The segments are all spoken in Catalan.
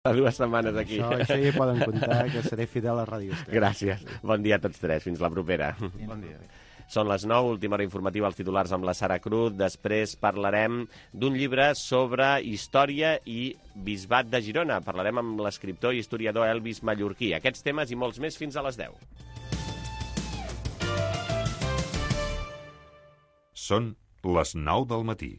A 2 setmanes aquí. Això ja poden comptar que seré fidel a Ràdio Estel. Gràcies. Bon dia a tots tres. Fins la propera. Bon dia. Són les 9, última hora informativa, els titulars amb la Sara Cruz. Després parlarem d'un llibre sobre història i bisbat de Girona. Parlarem amb l'escriptor i historiador Elvis Mallorquí. Aquests temes i molts més fins a les 10. Són les 9 del matí.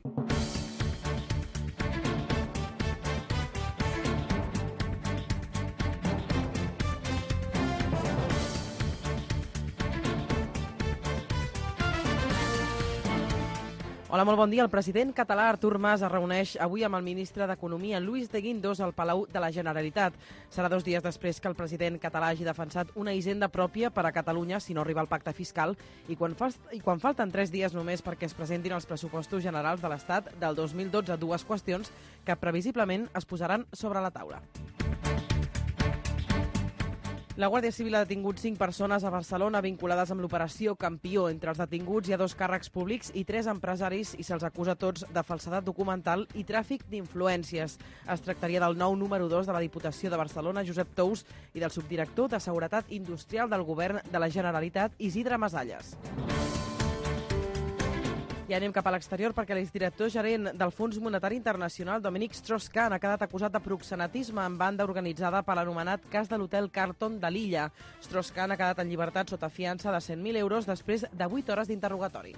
Hola, molt bon dia. El president català Artur Mas es reuneix avui amb el ministre d'Economia, Luis de Guindos, al Palau de la Generalitat. Serà 2 dies després que el president català hagi defensat una hisenda pròpia per a Catalunya si no arriba al pacte fiscal i quan falten 3 dies només perquè es presentin els pressupostos generals de l'Estat del 2012, 2 qüestions que previsiblement es posaran sobre la taula. La Guàrdia Civil ha detingut 5 persones a Barcelona vinculades amb l'operació Campió. Entre els detinguts hi ha 2 càrrecs públics i 3 empresaris i se'ls acusa tots de falsedat documental i tràfic d'influències. Es tractaria del nou número 2 de la Diputació de Barcelona, Josep Tous, i del subdirector de Seguretat Industrial del Govern de la Generalitat, Isidre Masalles. I anem cap a l'exterior perquè l'exdirector gerent del Fons Monetari Internacional, Dominic Strauss-Kahn, ha quedat acusat de proxenetisme en banda organitzada per l'anomenat cas de l'hotel Carlton de l'Illa. Strauss-Kahn ha quedat en llibertat sota fiança de 100.000 euros després de 8 hores d'interrogatori.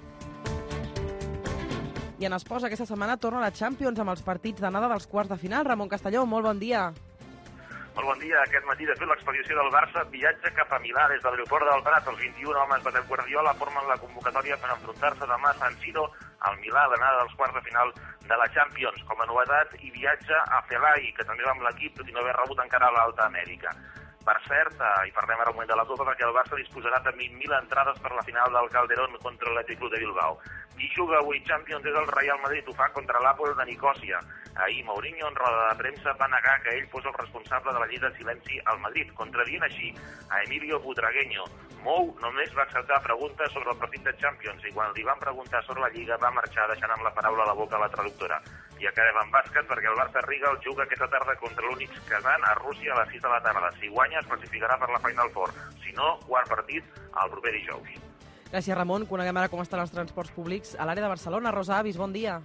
I en esports, aquesta setmana torna la Champions amb els partits d'anada dels quarts de final. Ramon Castelló, molt bon dia. Molt bon dia. Aquest matí, de fet, l'expedició del Barça viatja cap a Milà des de l'aeroport del Prat. Els 21 homes de Pep Guardiola formen la convocatòria per enfrontar-se demà a San Siro al Milà, l'anada dels quarts de final de la Champions. Com a novetat, hi viatja a Felai, que també va amb l'equip, tot i no haver rebut encara l'Alta Amèrica. Per cert, i parlem ara un moment de la Copa, perquè el Barça disposarà de 20.000 entrades per la final del Calderón contra l'Atlètic Club de Bilbao. Qui juga avui Champions és el Real Madrid, ho fa contra l'Apol de Nicòsia. Ahir Mourinho, en roda de premsa, va negar que ell fos el responsable de la llei de silenci al Madrid, contradient així a Emilio Butragueño. Mou només va acceptar preguntes sobre el partit de Champions i quan li van preguntar sobre la Lliga va marxar deixant amb la paraula a la boca a la traductora. I acabem amb bàsquet perquè el Barça Riga juga aquesta tarda contra l'Unix Kazan a Rússia a les 6 de la tarda. Si guanya es classificarà per la Final Four. Si no, quart partit el proper dijous. Gràcies, Ramon. Coneguem ara com estan els transports públics a l'àrea de Barcelona. Rosa Avis, bon dia.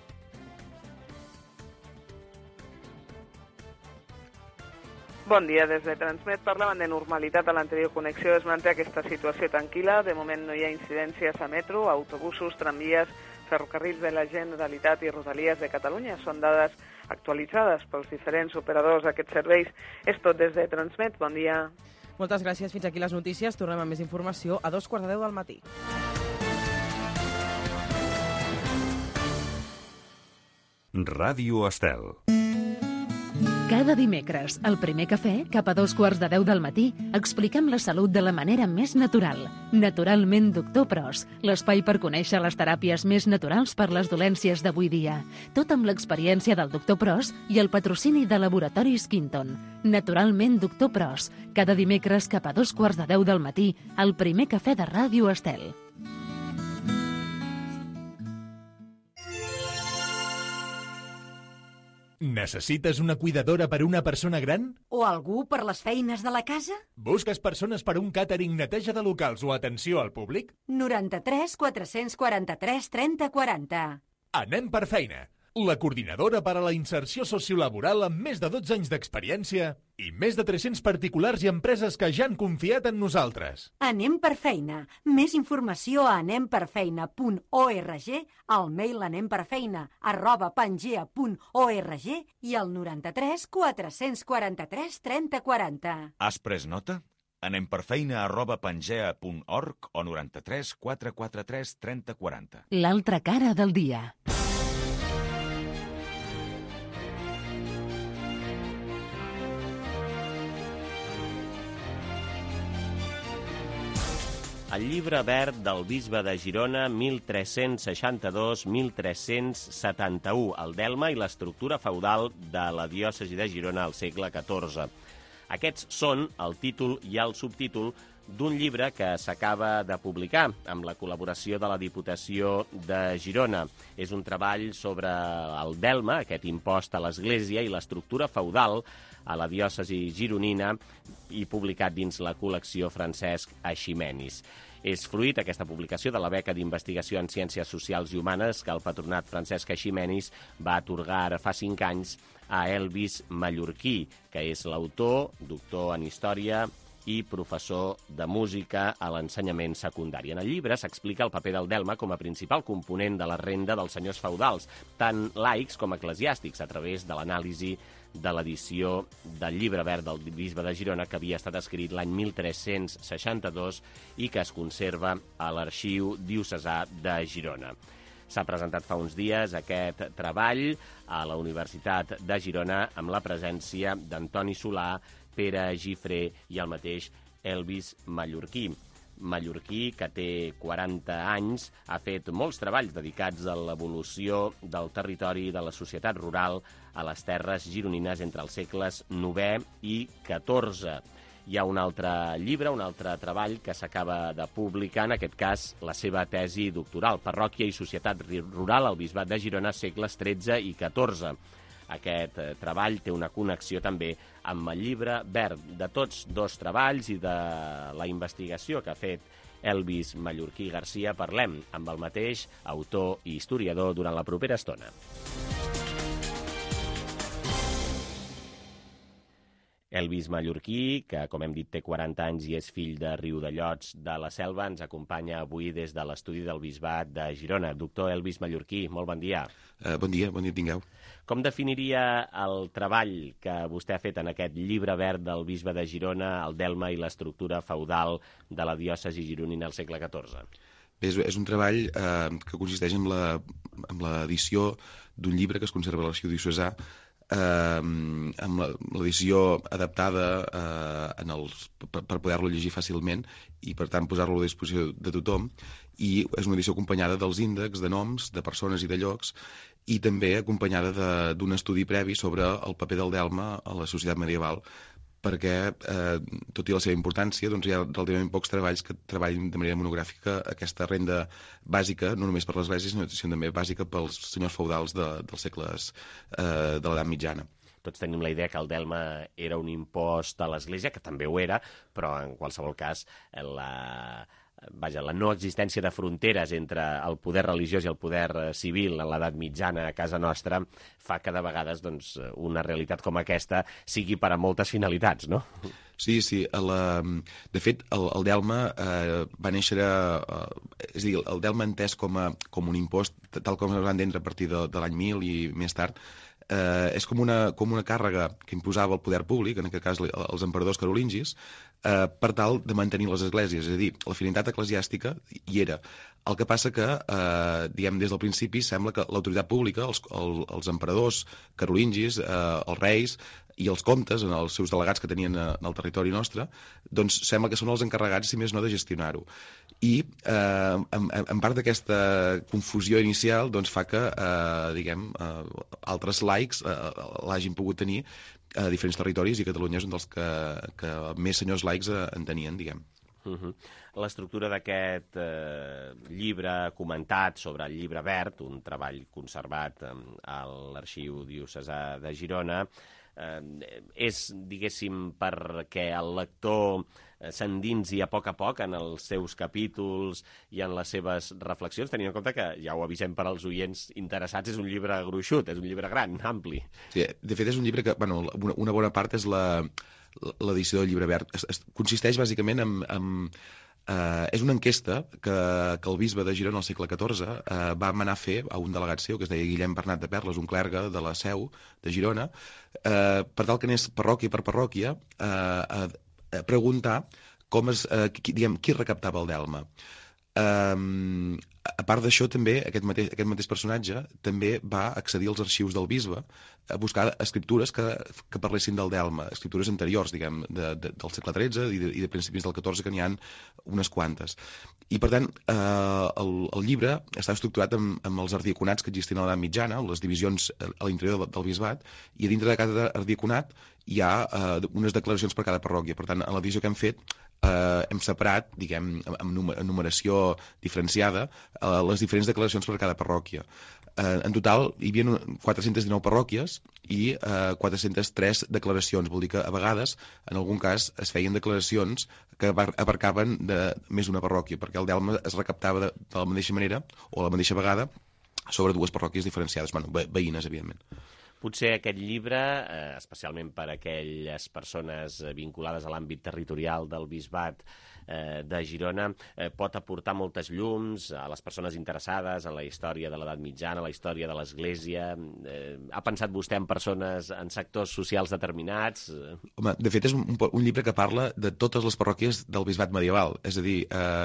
Bon dia. Des de Transmet parlaven de normalitat a l'anterior connexió. Es manté aquesta situació tranquil·la. De moment no hi ha incidències a metro, autobusos, tramvies, ferrocarrils de la Generalitat i Rodalies de Catalunya. Són dades actualitzades pels diferents operadors d'aquests serveis. És tot des de Transmet. Bon dia. Moltes gràcies. Fins aquí les notícies. Tornem amb més informació a 9:45 del matí. Ràdio Estel. Cada dimecres, al primer cafè, cap a 9:15 del matí, expliquem la salut de la manera més natural. Naturalment Doctor Pros, l'espai per conèixer les teràpies més naturals per les dolències d'avui dia. Tot amb l'experiència del Doctor Pros i el patrocini de Laboratoris Quinton. Naturalment Doctor Pros, cada dimecres cap a 9:15 del matí, al primer cafè de Ràdio Estel. Necessites una cuidadora per una persona gran? O algú per les feines de la casa? Busques persones per un càtering, neteja de locals o atenció al públic? 93 443 30 40. Anem per feina. La coordinadora per a la inserció sociolaboral amb més de 12 anys d'experiència i més de 300 particulars i empreses que ja han confiat en nosaltres. Anem per feina. Més informació a anemperfeina.org, al mail anemperfeina@pangea.org i al 93 443 30 40. Has pres nota? anemperfeina@pangea.org o 93 443 30 40. L'altra cara del dia. El llibre verd del bisbe de Girona, 1362-1371, el delme i l'estructura feudal de la diòcesi de Girona al segle XIV. Aquests són el títol i el subtítol d'un llibre que s'acaba de publicar amb la col·laboració de la Diputació de Girona. És un treball sobre el delme, aquest impost a l'Església, i l'estructura feudal a la diòcesi gironina, i publicat dins la col·lecció Francesc Eiximenis. És fruit, aquesta publicació, de la beca d'investigació en Ciències Socials i Humanes que el patronat Francesc Eiximenis va atorgar ara fa 5 anys a Elvis Mallorquí, que és l'autor, doctor en Història i professor de música a l'ensenyament secundari. En el llibre s'explica el paper del delme com a principal component de la renda dels senyors feudals, tant laics com eclesiàstics, a través de l'anàlisi de l'edició del Llibre Verd del bisbe de Girona, que havia estat escrit l'any 1362 i que es conserva a l'Arxiu Diocesà de Girona. S'ha presentat fa uns dies aquest treball a la Universitat de Girona amb la presència d'Antoni Solà, Pere Gifré i el mateix Elvis Mallorquí. Mallorquí, que té 40 anys, ha fet molts treballs dedicats a l'evolució del territori i de la societat rural a les terres gironines entre els segles IX i XIV. Hi ha un altre llibre, un altre treball que s'acaba de publicar, en aquest cas la seva tesi doctoral, Parròquia i societat rural al Bisbat de Girona, segles XIII i XIV. Aquest treball té una connexió també amb el Llibre Verd. De tots dos treballs i de la investigació que ha fet Elvis Mallorquí Garcia parlem amb el mateix autor i historiador durant la propera estona. Elvis Mallorquí, que, com hem dit, té 40 anys i és fill de Riudellots de la Selva, ens acompanya avui des de l'estudi del Bisbat de Girona. Doctor Elvis Mallorquí, molt bon dia. Bon dia tingueu. Com definiria el treball que vostè ha fet en aquest Llibre Verd del Bisbe de Girona, el delme i l'estructura feudal de la diòcesi gironina al segle XIV? És un treball que consisteix en l'edició d'un llibre que es conserva a l'Arxiu Diocesà, amb l'edició adaptada per poder-lo llegir fàcilment i, per tant, posar-lo a disposició de tothom. I és una edició acompanyada dels índexs de noms, de persones i de llocs, i també acompanyada d'un estudi previ sobre el paper del delme a la societat medieval, perquè, tot i la seva importància, doncs hi ha relativament pocs treballs que treballin de manera monogràfica aquesta renda bàsica, no només per l'Església, sinó també bàsica pels senyors feudals dels segles de l'edat mitjana. Tots tenim la idea que el delme era un impost a l'Església, que també ho era, però en qualsevol cas la no existència de fronteres entre el poder religiós i el poder civil en l'edat mitjana a casa nostra fa que de vegades una realitat com aquesta sigui per a moltes finalitats, no? Sí. De fet, el delme va néixer... És a dir, el delme entès com un impost, tal com es va entendre a partir de l'any 1000 i més tard, és com una càrrega que imposava el poder públic, en aquest cas els emperadors carolingis, per tal de mantenir les esglésies. És a dir, la finalitat eclesiàstica hi era. El que passa que, diguem, des del principi sembla que l'autoritat pública, els emperadors carolingis, els reis i els comtes, en els seus delegats que tenien en el territori nostre, doncs sembla que són els encarregats, si més no, de gestionar-ho. I en part d'aquesta confusió inicial doncs fa que, diguem, altres laics l'hagin pogut tenir a diferents territoris, i Catalunya és un dels que més senyors laics en tenien, diguem. L'estructura d'aquest llibre comentat sobre el Llibre Verd, un treball conservat a l'Arxiu Diocesà de Girona, és, diguéssim, perquè el lector s'endinsi a poc en els seus capítols i en les seves reflexions, tenint en compte que, ja ho avisem per als oients interessats, és un llibre gruixut, és un llibre gran, ampli. Sí, de fet és un llibre que, bueno, una bona part és l'edició del Llibre Verd. Consisteix bàsicament és una enquesta que el bisbe de Girona al segle XIV va manar a fer a un delegat seu, que es deia Guillem Bernat de Perles, un clergue de la Seu de Girona, per tal que anés parròquia per parròquia a preguntar qui recaptava el delme. A part d'això, també, aquest mateix personatge també va accedir als arxius del bisbe a buscar escriptures que parlessin del delme, escriptures anteriors, diguem, del segle XIII i de principis del XIV, que n'hi ha unes quantes. I, per tant, el llibre està estructurat amb els ardiaconats que existien a l'edat mitjana, les divisions a l'interior del bisbat, i a dintre de cada ardiaconat hi ha unes declaracions per cada parròquia. Per tant, en la divisió que hem fet, hem separat, diguem, amb numeració diferenciada, les diferents declaracions per cada parròquia. En total, hi havia 419 parròquies i 403 declaracions. Vol dir que, a vegades, en algun cas, es feien declaracions que abarcaven de més d'una parròquia, perquè el delme es recaptava de la mateixa manera o a la mateixa vegada sobre dues parròquies diferenciades, veïnes, evidentment. Potser aquest llibre, especialment per a aquelles persones vinculades a l'àmbit territorial del bisbat de Girona, pot aportar moltes llums a les persones interessades en la història de l'edat mitjana, la història de l'Església. Ha pensat vostè en persones, en sectors socials determinats? Home, de fet, és un llibre que parla de totes les parròquies del bisbat medieval. És a dir,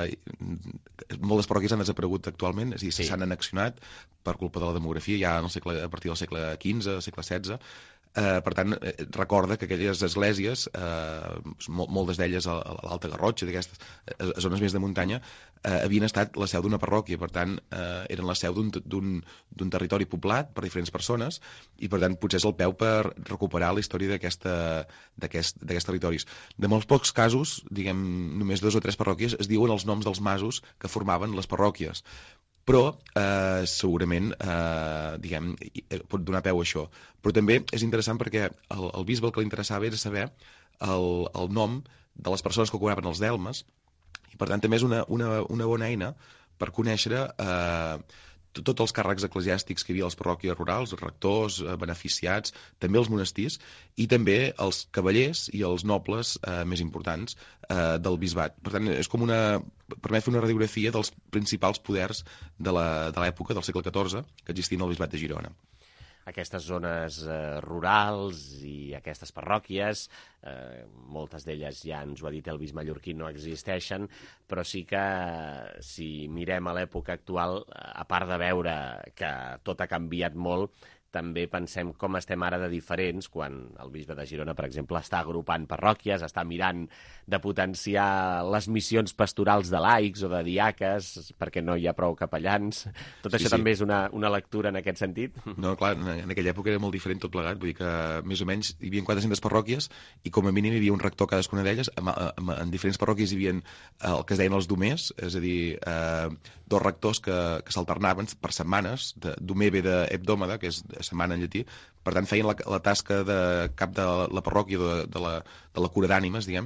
moltes parròquies han desaparegut actualment, és a dir, s'han annexionat per culpa de la demografia, ja a partir del segle XV, segle XVI. Per tant, recorda que aquelles esglésies, moltes d'elles a l'Alta Garrotxa, d'aquestes zones més de muntanya, havien estat la seu d'una parròquia, per tant, eren la seu d'un territori poblat per diferents persones, i per tant potser és el peu per recuperar la història d'aquests territoris. De molts pocs casos, diguem, només 2 o 3 parròquies es diuen els noms dels masos que formaven les parròquies. Però segurament diguem, pot donar peu a això. Però també és interessant perquè el bisbe el que li interessava era saber el nom de les persones que ocupaven els delmes, i per tant també és una bona eina per conèixer tots els càrrecs eclesiàstics que hi havia a les parròquies rurals, rectors, beneficiats, també els monestirs, i també els cavallers i els nobles més importants del bisbat. Per tant, és com permet fer una radiografia dels principals poders de l'època del segle XIV que existien al bisbat de Girona. Aquestes zones rurals i aquestes parròquies, moltes d'elles, ja ens ho ha dit Elvis Mallorquí, no existeixen, però sí que si mirem a l'època actual, a part de veure que tot ha canviat molt, també pensem com estem ara de diferents quan el bisbe de Girona, per exemple, està agrupant parròquies, està mirant de potenciar les missions pastorals de laics o de diaques, perquè no hi ha prou capellans. Tot això també és una lectura en aquest sentit? No, clar, en aquella època era molt diferent tot plegat, vull dir que més o menys hi havia 400 parròquies i com a mínim hi havia un rector a cadascuna d'elles. En diferents parròquies hi havia el que es deien els domers, és a dir, 2 rectors que s'alternaven per setmanes, domer ve d'hebdòmada, que és setmana en llatí, per tant feien la tasca de cap de la parròquia de la cura d'ànimes, diguem,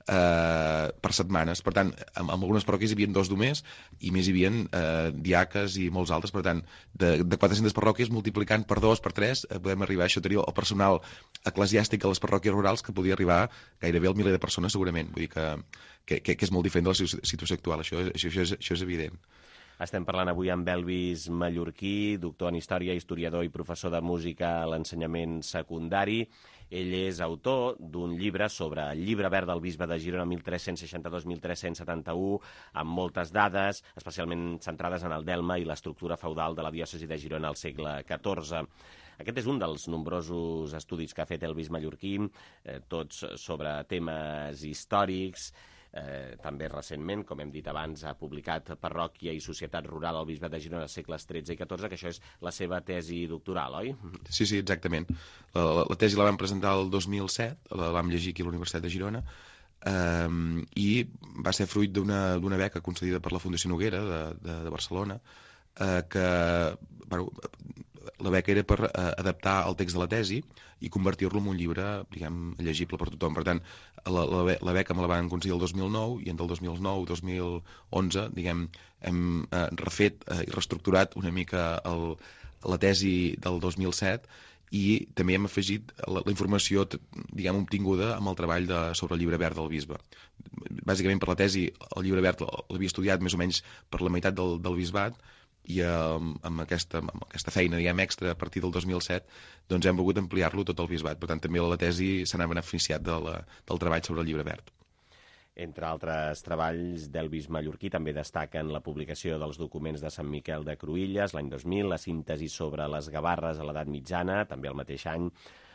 per setmanes. Per tant, en algunes parròquies hi havia 2 domers i més hi havia diaques i molts altres. Per tant, de 400 parròquies multiplicant per 2, per 3, podem arribar a això, tenir el personal eclesiàstic a les parròquies rurals que podia arribar gairebé al miler de persones segurament. Vull dir que és molt diferent de la situació actual, això és evident. Estem parlant avui amb Elvis Mallorquí, doctor en Història, historiador i professor de música a l'ensenyament secundari. Ell és autor d'un llibre sobre el llibre verd del bisbe de Girona 1362-1371, amb moltes dades, especialment centrades en el delme i l'estructura feudal de la diòcesi de Girona al segle XIV. Aquest és un dels nombrosos estudis que ha fet Elvis Mallorquí, tots sobre temes històrics. També recentment, com hem dit abans, ha publicat Parròquia i Societat Rural al bisbat de Girona als segles XIII i XIV, que això és la seva tesi doctoral, oi? Sí, exactament. La tesi la vam presentar el 2007, la vam llegir aquí a la Universitat de Girona, i va ser fruit d'una beca concedida per la Fundació Noguera de Barcelona, que la beca era per adaptar el text de la tesi i convertir-lo en un llibre, diguem, llegible per tothom. Per tant, la beca me la van concedir el 2009 i entre el 2009-2011, diguem, hem refet i reestructurat una mica la tesi del 2007 i també hem afegit la informació, diguem, obtinguda amb el treball sobre el llibre verd del bisbe. Bàsicament, per la tesi, el llibre verd l'havia estudiat més o menys per la meitat del bisbat, i amb aquesta feina, diguem, extra a partir del 2007, doncs hem volgut ampliar-lo tot el bisbat. Per tant, també la tesi se n'ha beneficiat del treball sobre el llibre verd. Entre altres treballs d'Elvis Mallorquí també destaquen la publicació dels documents de Sant Miquel de Cruïlles l'any 2000, la síntesi sobre les gavarres a l'edat mitjana, també el mateix any,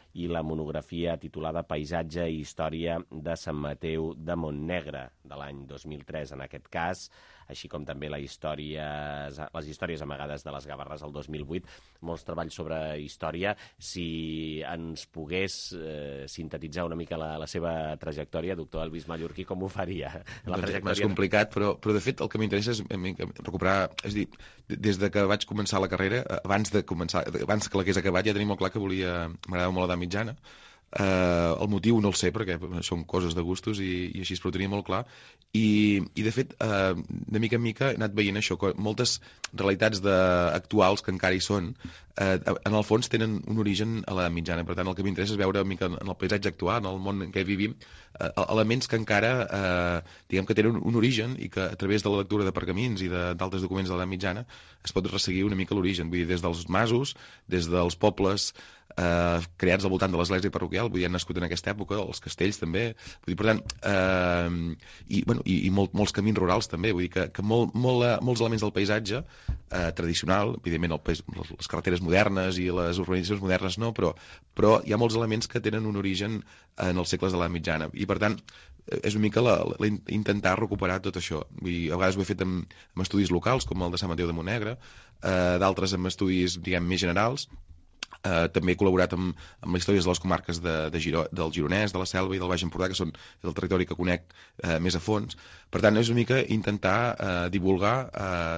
i la monografia titulada Paisatge i història de Sant Mateu de Montnegre, de l'any 2003 en aquest cas, així com també les històries amagades de les Gavarres el 2008, molts treballs sobre història. Si ens pogués sintetitzar una mica la seva trajectòria, doctor Elvis Mallorquí, com ho faria? És complicat, però de fet el que m'interessa és recuperar, és a dir, des de que vaig començar la carrera, abans que l'hagués acabat, ja tenia molt clar que m'agradava molt l'edat mitjana. El motiu no el sé, perquè són coses de gustos i així, però ho tenia molt clar. I de fet, de mica en mica he anat veient això, que moltes realitats actuals que encara hi són, en el fons tenen un origen a l'edat mitjana. Per tant, el que m'interessa és veure una mica en el paisatge actual, en el món en què vivim, elements que encara, diguem que tenen un origen i que a través de la lectura de pergamins i d'altres documents de l'edat mitjana es pot resseguir una mica l'origen. Vull dir, des dels masos, des dels pobles creats al voltant de l'església parroquial, vull dir, han nascut en aquesta època, els castells també, vull dir, per tant, i molts camins rurals també, vull dir que molts elements del paisatge tradicional, evidentment les carreteres modernes i les urbanitzacions modernes no, però hi ha molts elements que tenen un origen en els segles de l'edat mitjana, i per tant és una mica intentar recuperar tot això. Vull dir, a vegades ho he fet amb estudis locals, com el de Sant Mateu de Montnegre, d'altres amb estudis, diguem, més generals. També he col·laborat amb les històries de les comarques del Gironès, de la Selva i del Baix Empordà, que són el territori que conec més a fons. Per tant, és una mica intentar divulgar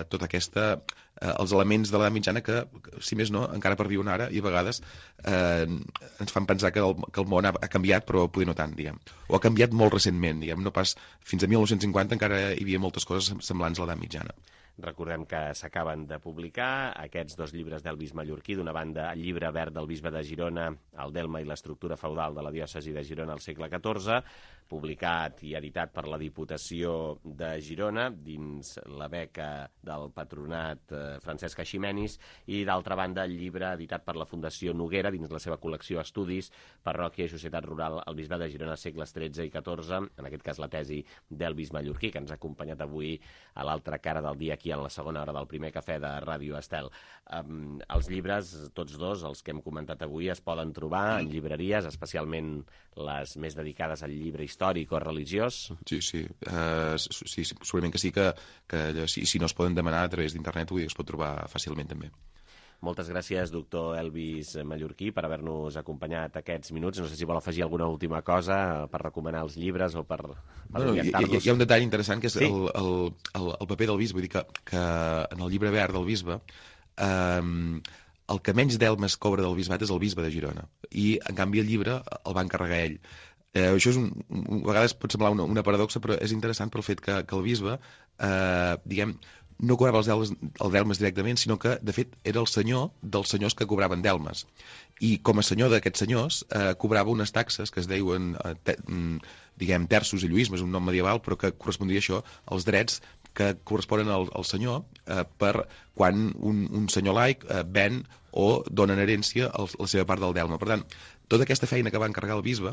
els elements de l'edat mitjana que, si més no, encara perviuen ara i a vegades ens fan pensar que el món ha canviat, però poder no tant, diguem. O ha canviat molt recentment, diguem. No pas fins a 1950 encara hi havia moltes coses semblants a l'edat mitjana. Recordem que s'acaben de publicar aquests dos llibres d'Elvis Mallorquí. D'una banda, el llibre verd del bisbe de Girona, el delme i l'estructura feudal de la diòcesi de Girona al segle XIV, publicat i editat per la Diputació de Girona, dins la beca del patronat Francesc Eiximenis, i d'altra banda, el llibre editat per la Fundació Noguera, dins la seva col·lecció Estudis, Parròquia i Societat Rural al bisbe de Girona segles XIII i XIV, en aquest cas la tesi d'Elvis Mallorquí, que ens ha acompanyat avui a l'altra cara del dia aquí en la segona hora del primer cafè de Ràdio Estel. Els llibres, tots dos, els que hem comentat avui, es poden trobar en llibreries, especialment les més dedicades al llibre històric o religiós? Sí, segurament que sí, que si no es poden demanar a través d'internet, es pot trobar fàcilment també. Moltes gràcies, doctor Elvis Mallorquí, per haver-nos acompanyat aquests minuts. No sé si vol afegir alguna última cosa per recomanar els llibres o per orientar-los. Hi ha un detall interessant, que és el paper del bisbe. Vull dir que en el llibre verd del bisbe, el que menys delmes cobra del bisbat és el bisbe de Girona. I, en canvi, el llibre el va encarregar ell. Això a vegades pot semblar una paradoxa, però és interessant pel fet que el bisbe, diguem, no cobrava els delmes directament, sinó que, de fet, era el senyor dels senyors que cobraven delmes. I com a senyor d'aquests senyors cobrava unes taxes que es deien, diguem, terços i lluïsmes, un nom medieval, però que correspondria a això, als drets que corresponen al senyor per quan un senyor laic ven o dona en herència la seva part del delme. Per tant, tota aquesta feina que va encarregar el bisbe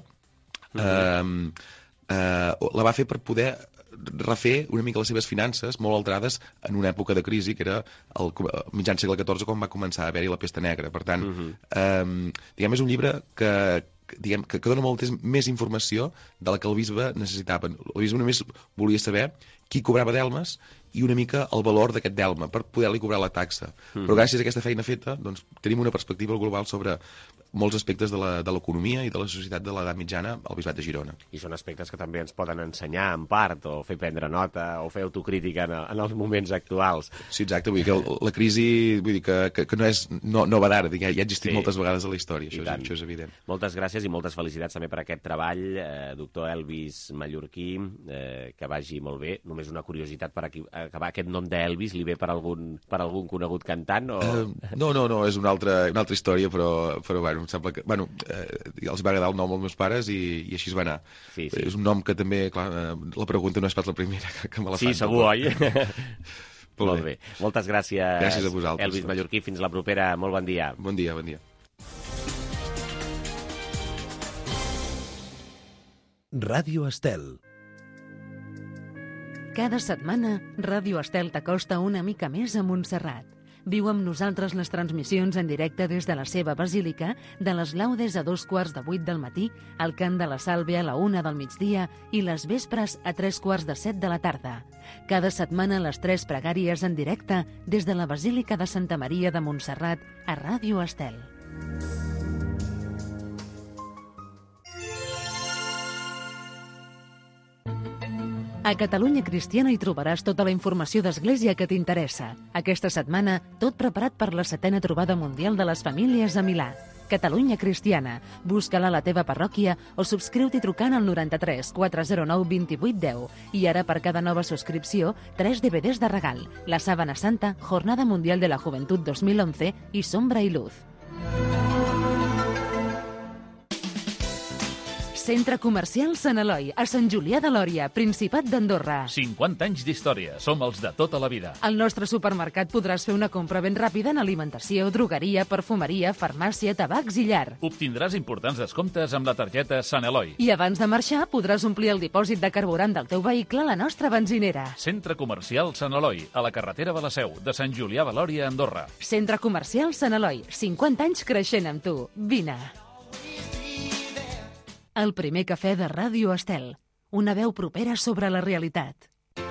la va fer per poder refer una mica les seves finances molt alterades en una època de crisi que era el mitjan segle XIV, quan va començar a haver-hi la pesta negra. Per tant, diguem, és un llibre que dona molta més informació de la que el bisbe necessitava. El bisbe només volia saber qui cobrava delmes i una mica el valor d'aquest delme per poder-li cobrar la taxa. Però gràcies a aquesta feina feta doncs, tenim una perspectiva global sobre molts aspectes de l'economia i de la societat de l'edat mitjana al bisbat de Girona. I són aspectes que també ens poden ensenyar en part, o fer prendre nota, o fer autocrítica en els moments actuals. Sí, exacte, vull dir que la crisi que no és nova d'ara, ja ha existit moltes vegades a la història, això és evident. Moltes gràcies i moltes felicitats també per aquest treball, doctor Elvis Mallorquí, que vagi molt bé. Només una curiositat per acabar, aquest nom d'Elvis li ve per algun conegut cantant? No, és una altra història, però bueno, em sembla que els va agradar el nom als meus pares i així es va anar. Sí. És un nom que també, clar, la pregunta no és pas la primera que me la fan. Sí, segur, oi? Molt bé. Moltes gràcies. Gràcies a vosaltres. Elvis Mallorquí, fins la propera. Molt bon dia. Bon dia. Ràdio Estel. Cada setmana, Ràdio Estel t'acosta una mica més a Montserrat. Viu amb nosaltres les transmissions en directe des de la seva basílica, de les laudes a 7:15 del matí, el cant de la Sàlvia a la 1 del migdia i les vespres a 7:45 de la tarda. Cada setmana les 3 pregàries en directe des de la Basílica de Santa Maria de Montserrat a Ràdio Estel. A Catalunya Cristiana hi trobaràs tota la informació d'Església que t'interessa. Aquesta setmana, tot preparat per la 7a trobada mundial de les famílies a Milà. Catalunya Cristiana. Busca-la a la teva parròquia o subscriu-t'hi trucant al 93 409 28 10. I ara, per cada nova subscripció, 3 DVDs de regal. La Sàbana Santa, Jornada Mundial de la Juventud 2011 i Sombra i Luz. Centre Comercial Sant Eloi, a Sant Julià de Lòria, Principat d'Andorra. 50 anys d'història. Som els de tota la vida. Al nostre supermercat podràs fer una compra ben ràpida en alimentació, drogueria, perfumeria, farmàcia, tabacs i llar. Obtindràs importants descomptes amb la targeta Sant Eloi. I abans de marxar podràs omplir el dipòsit de carburant del teu vehicle a la nostra benzinera. Centre Comercial Sant Eloi, a la carretera de la Seu, de Sant Julià de Lòria, Andorra. Centre Comercial Sant Eloi, 50 anys creixent amb tu. Vine. El primer cafè de Ràdio Estel. Una veu propera sobre la realitat.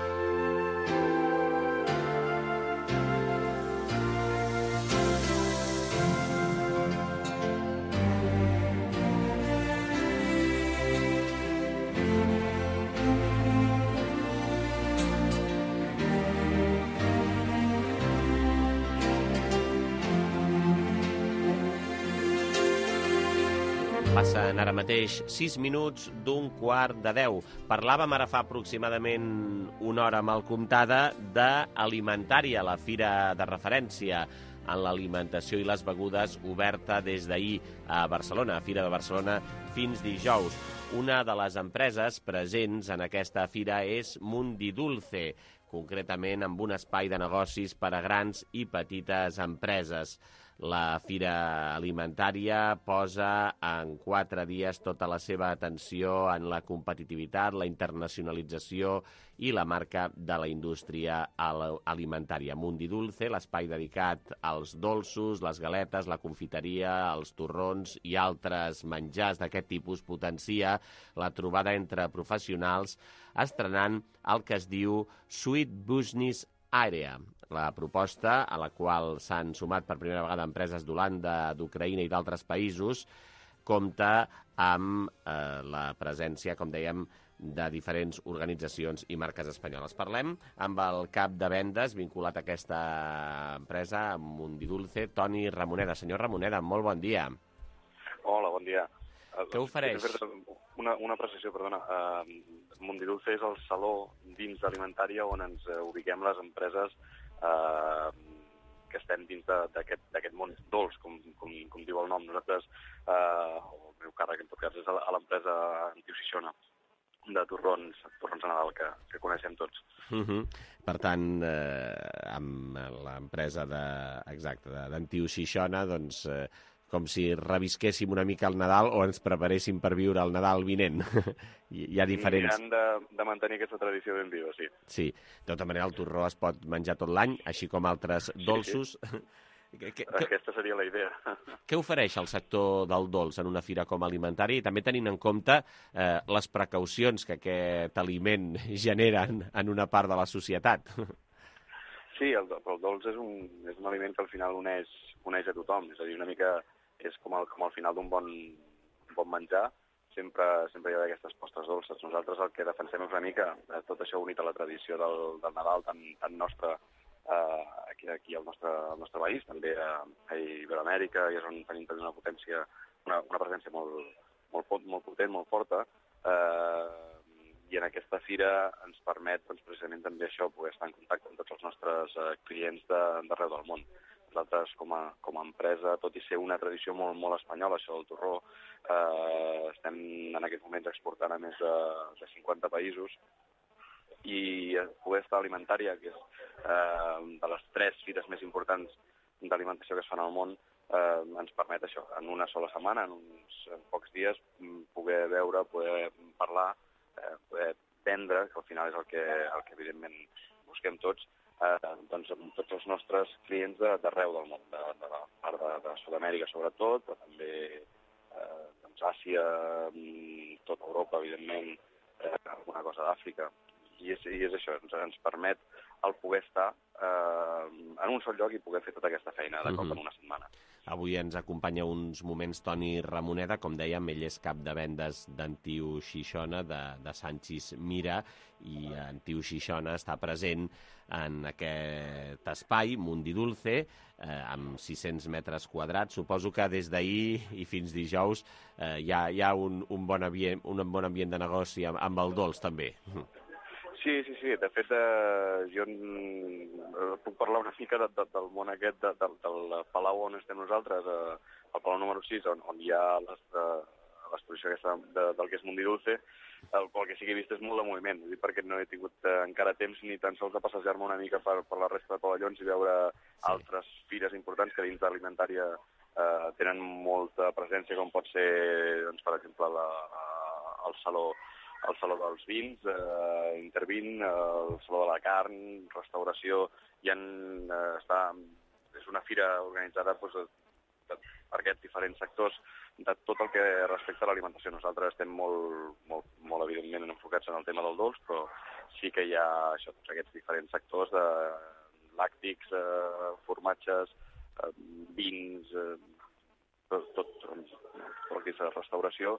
Passen ara mateix 6 minuts d'un quart de 10. Parlàvem ara fa aproximadament una hora amb el Comtada d'Alimentària, la fira de referència en l'alimentació i les begudes oberta des d'ahir a Barcelona, a Fira de Barcelona, fins dijous. Una de les empreses presents en aquesta fira és Mundidulce, concretament amb un espai de negocis per a grans i petites empreses. La Fira Alimentària posa en 4 dies tota la seva atenció en la competitivitat, la internacionalització i la marca de la indústria alimentària. Mundidulce, l'espai dedicat als dolços, les galetes, la confiteria, els torrons i altres menjars d'aquest tipus, potencia la trobada entre professionals estrenant el que es diu Sweet Business Area. La proposta, a la qual s'han sumat per primera vegada empreses d'Holanda, d'Ucraïna i d'altres països, compta amb la presència, com dèiem, de diferents organitzacions i marques espanyoles. Parlem amb el cap de vendes vinculat a aquesta empresa, Mundidulce, Toni Ramoneda. Senyor Ramoneda, molt bon dia. Hola, bon dia. Què ofereix? Una precisió, perdona. Mundidulce és el saló dins d'Alimentària on ens ubiquem les empreses que estem dins d'aquest món dolç, com diu el nom. Nosaltres, el meu càrrec en tot cas és a l'empresa Antiu Xixona, de torrons a Nadal, que coneixem tots. Per tant, amb l'empresa d'Antiu Xixona, doncs, com si revisquéssim una mica el Nadal o ens preparéssim per viure el Nadal vinent. Hi ha diferents... Mirant de mantenir aquesta tradició ben viva, sí. Sí, de tota manera el torró es pot menjar tot l'any, així com altres dolços. Sí. Aquesta seria la idea. Què ofereix el sector del dolç en una fira com Alimentària i també tenint en compte les precaucions que aquest aliment genera en una part de la societat? Sí, però el dolç és un aliment que al final uneix a tothom. És a dir, una mica és com al final d'un bon menjar, sempre hi ha aquestes postres dolces. Nosaltres el que defensem és una mica tot això unit a la tradició del Nadal tan nostra aquí al nostre país, també a Iberoamèrica, i és on tenim una potència, una presència molt potent, molt forta, i en aquesta fira ens permet precisament també això, poder estar en contacte amb tots els nostres clients d'arreu del món. Nosaltres, com a empresa, tot i ser una tradició molt espanyola, això del torró, estem en aquests moments exportant a més de 50 països, i poder estar Alimentària, que és de les 3 fires més importants d'alimentació que es fan al món, ens permet això, en una sola setmana, en pocs dies, poder veure, poder parlar, poder vendre, que al final és el que evidentment busquem tots, doncs, amb tots els nostres clients d'arreu del món, de la part de Sud-amèrica sobretot, però també doncs, Àsia, tota Europa, evidentment, alguna cosa d'Àfrica. I és això, ens permet el poder estar en un sol lloc i poder fer tota aquesta feina de cop en una setmana. Avui ens acompanya uns moments Toni Ramoneda, com dèiem, ell és cap de vendes d'Antiu Xixona, de Sanchis Mira, i Antiu Xixona està present en aquest espai, Mundi Dulce, amb 600 metres quadrats. Suposo que des d'ahir i fins dijous hi ha un bon ambient de negoci amb el dolç, també. Sí. De fet, jo puc parlar una mica del món aquest, del Palau on estem nosaltres, el Palau número 6, on hi ha l'exposició aquesta del que és Mundi Dulce. El que sí que he vist és molt de moviment, perquè no he tingut encara temps ni tan sols de passejar-me una mica per la resta de pavellons i veure altres fires importants que dins d'alimentària tenen molta presència, com pot ser, doncs, per exemple, el Saló dels Vins, Intervin, el Saló de la Carn, restauració, és una fira organitzada per aquests diferents sectors de tot el que respecta a l'alimentació. Nosaltres estem molt evidentment enfocats en el tema del dolç, però sí que hi ha tots aquests diferents sectors de làctics, formatges, vins, tot el que és la restauració.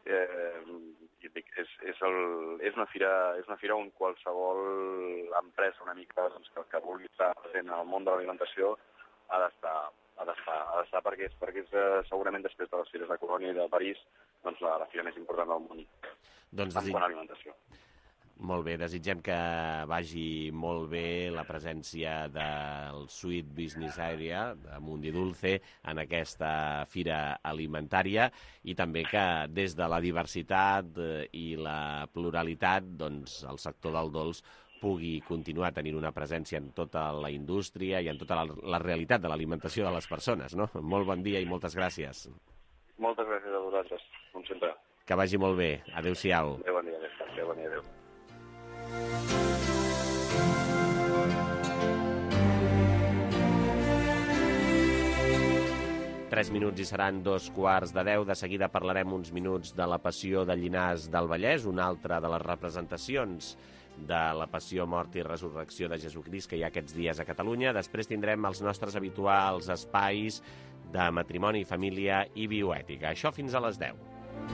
És una fira on qualsevol empresa una mica que vulgui estar present en el món de l'alimentació ha d'estar perquè és segurament després de les fires de Colònia i de París doncs la fira més important del món en bona alimentació. Molt bé, desitgem que vagi molt bé la presència del Sweet Business Area de Mundi Dulce en aquesta fira alimentària i també que des de la diversitat i la pluralitat doncs, el sector del dolç pugui continuar tenint una presència en tota la indústria i en tota la realitat de l'alimentació de les persones, no? Molt bon dia i moltes gràcies. Moltes gràcies a vosaltres, com sempre. Que vagi molt bé. Adéu-siau. Adéu, bon dia, adéu. Tres minuts i seran 2:15. De seguida parlarem uns minuts de la Passió de Llinars del Vallès, una altra de les representacions de la Passió, Mort i Resurrecció de Jesucrist que hi ha aquests dies a Catalunya. Després tindrem els nostres habituals espais de matrimoni, família i bioètica. Això fins a les 10.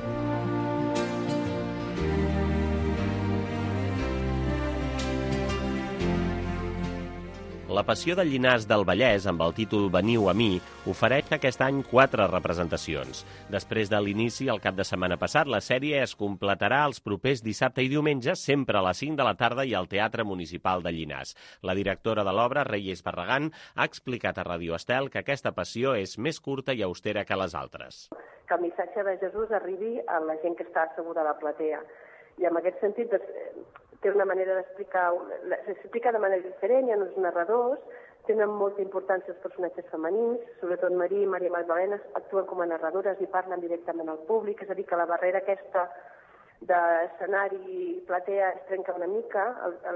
La Passió de Llinars del Vallès, amb el títol Veniu a mi, ofereix aquest any 4 representacions. Després de l'inici, el cap de setmana passat, la sèrie es completarà els propers dissabte i diumenge, sempre a les 5 de la tarda i al Teatre Municipal de Llinars. La directora de l'obra, Reyes Barragán, ha explicat a Radio Estel que aquesta passió és més curta i austera que les altres. Que el missatge de Jesús arribi a la gent que està asseguda a la platea. I en aquest sentit té una manera d'explicar, s'explica de manera diferent, hi ha uns narradors, tenen molta importància els personatges femenins, sobretot Maria i Maria Magdalena actuen com a narradores i parlen directament al públic, és a dir, que la barrera aquesta d'escenari i platea es trenca una mica,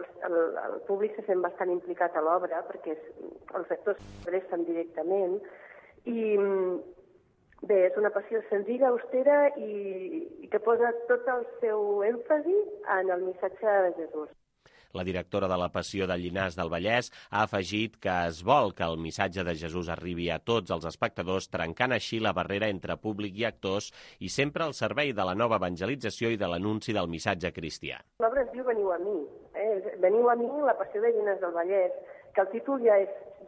el públic se sent bastant implicat a l'obra perquè els actors s'adrecen directament i bé, és una passió senzilla, austera i que posa tot el seu èmfasi en el missatge de Jesús. La directora de la Passió de Llinars del Vallès ha afegit que es vol que el missatge de Jesús arribi a tots els espectadors, trencant així la barrera entre públic i actors i sempre al servei de la nova evangelització i de l'anunci del missatge cristià. L'obra es diu Veniu a mi, Veniu a mi, la Passió de Llinars del Vallès, que el títol ja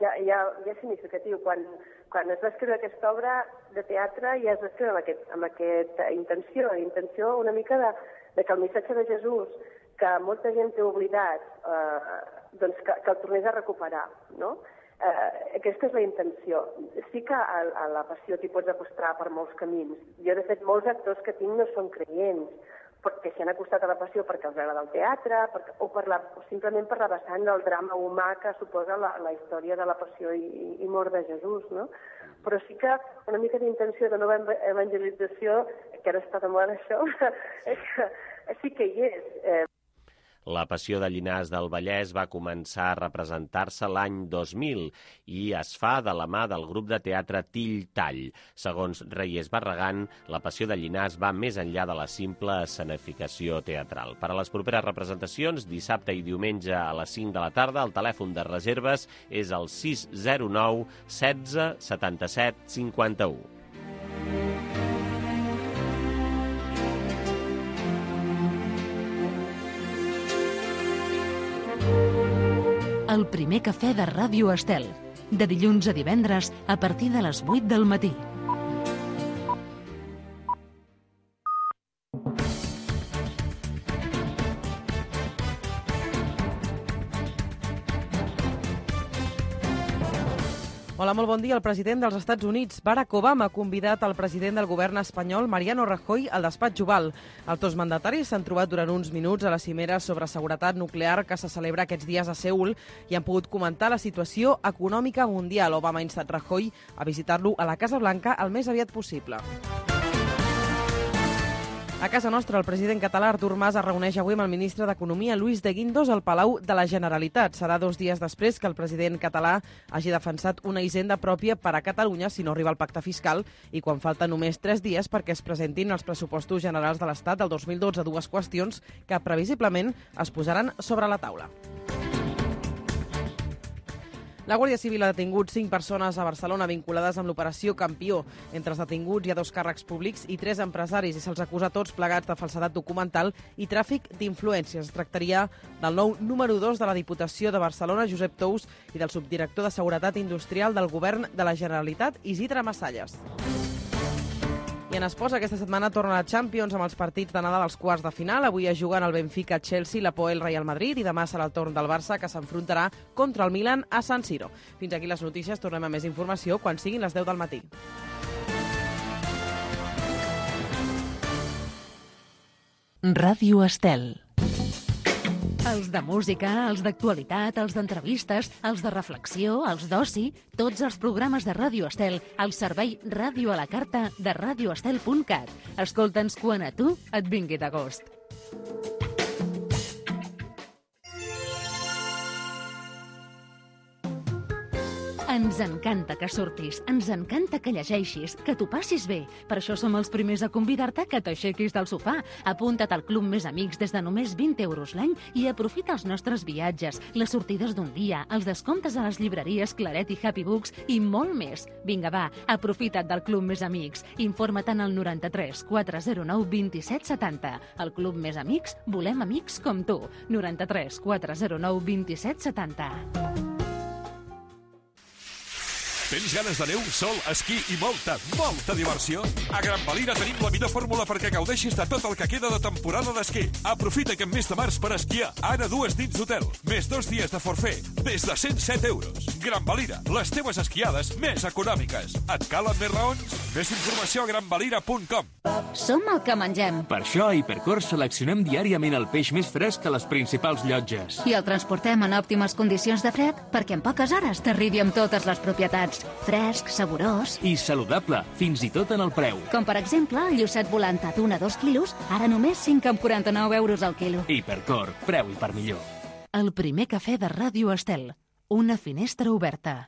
és significatiu. Quan es va escriure aquesta obra de teatre ja es va escriure amb aquesta intenció una mica de que el missatge de Jesús, que molta gent té oblidat, doncs que el tornés a recuperar, no? Aquesta és la intenció. Sí que a la passió t'hi pots acostar per molts camins. Jo, de fet, molts actors que tinc no són creients, perquè s'hi han acostat a la passió perquè els agrada el teatre o simplement per la vessant del drama humà que suposa la història de la passió i mort de Jesús, no? Però sí que una mica d'intenció de nova evangelització, que ara està de moda això, sí que hi és. La Passió de Llinars del Vallès va començar a representar-se l'any 2000 i es fa de la mà del grup de teatre Till Tall. Segons Reyes Barragán, la Passió de Llinars va més enllà de la simple escenificació teatral. Per a les properes representacions, dissabte i diumenge a les 5 de la tarda, el telèfon de reserves és el 609 16 77 51. El primer cafè de Ràdio Estel, de dilluns a divendres a partir de les 8 del matí. Hola, molt bon dia. El president dels Estats Units, Barack Obama, ha convidat el president del govern espanyol, Mariano Rajoy, al despatx Oval. Els dos mandataris s'han trobat durant uns minuts a la cimera sobre seguretat nuclear que se celebra aquests dies a Seül i han pogut comentar la situació econòmica mundial. Obama ha instat Rajoy a visitar-lo a la Casa Blanca el més aviat possible. A casa nostra, el president català Artur Mas es reuneix avui amb el ministre d'Economia, Luis de Guindos, al Palau de la Generalitat. Serà 2 dies després que el president català hagi defensat una hisenda pròpia per a Catalunya si no arriba el pacte fiscal i quan falta només 3 dies perquè es presentin els pressupostos generals de l'Estat del 2012, 2 qüestions que previsiblement es posaran sobre la taula. La Guàrdia Civil ha detingut 5 persones a Barcelona vinculades amb l'operació Campió. Entre els detinguts hi ha 2 càrrecs públics i 3 empresaris i se'ls acusa tots plegats de falsedat documental i tràfic d'influències. Es tractaria del nou número 2 de la Diputació de Barcelona, Josep Tous, i del subdirector de Seguretat Industrial del Govern de la Generalitat, Isidre Massalles. I en esports, aquesta setmana torna la Champions amb els partits de Nadal als quarts de final. Avui es juguen el Benfica, Chelsea, l'Apoel, Real Madrid i demà serà el torn del Barça, que s'enfrontarà contra el Milan a San Siro. Fins aquí les notícies. Tornem a més informació quan siguin les 10 del matí. Ràdio Estel. Els de música, els d'actualitat, els d'entrevistes, els de reflexió, els d'oci, tots els programes de Ràdio Estel al servei Ràdio a la Carta de radioestel.cat. Escolta'ns quan a tu et vingui de gust. Ens encanta que surtis, ens encanta que llegeixis, que t'ho passis bé. Per això som els primers a convidar-te que t'aixequis del sofà. Apunta't al Club Més Amics des de només 20 euros l'any i aprofita els nostres viatges, les sortides d'un dia, els descomptes a les llibreries Claret i Happy Books i molt més. Vinga, va, aprofita't del Club Més Amics. Informa-te'n al 93 409 27 70. Al Club Més Amics volem amics com tu. 93 409 27 70. Tens ganes de neu, sol, esquí i molta diversió? A Gran Valira tenim la millor fórmula perquè gaudeixis de tot el que queda de temporada d'esquí. Aprofita aquest mes de març per esquiar. Ara 2 nits d'hotel, més 2 dies de forfait, des de 107 euros. Gran Valira, les teves esquiades més econòmiques. Et calen més raons? Més informació a granvalira.com. Som el que mengem. Per això a Hipercor seleccionem diàriament el peix més fresc a les principals llotges. I el transportem en òptimes condicions de fred perquè en poques hores t'arribi amb totes les propietats. Fresc, saborós... I saludable, fins i tot en el preu. Com per exemple el llucet volant atún a 2 quilos, ara només 5,49 euros al quilo. Hipercor, preu i per millor. El primer cafè de Ràdio Estel. Una finestra oberta.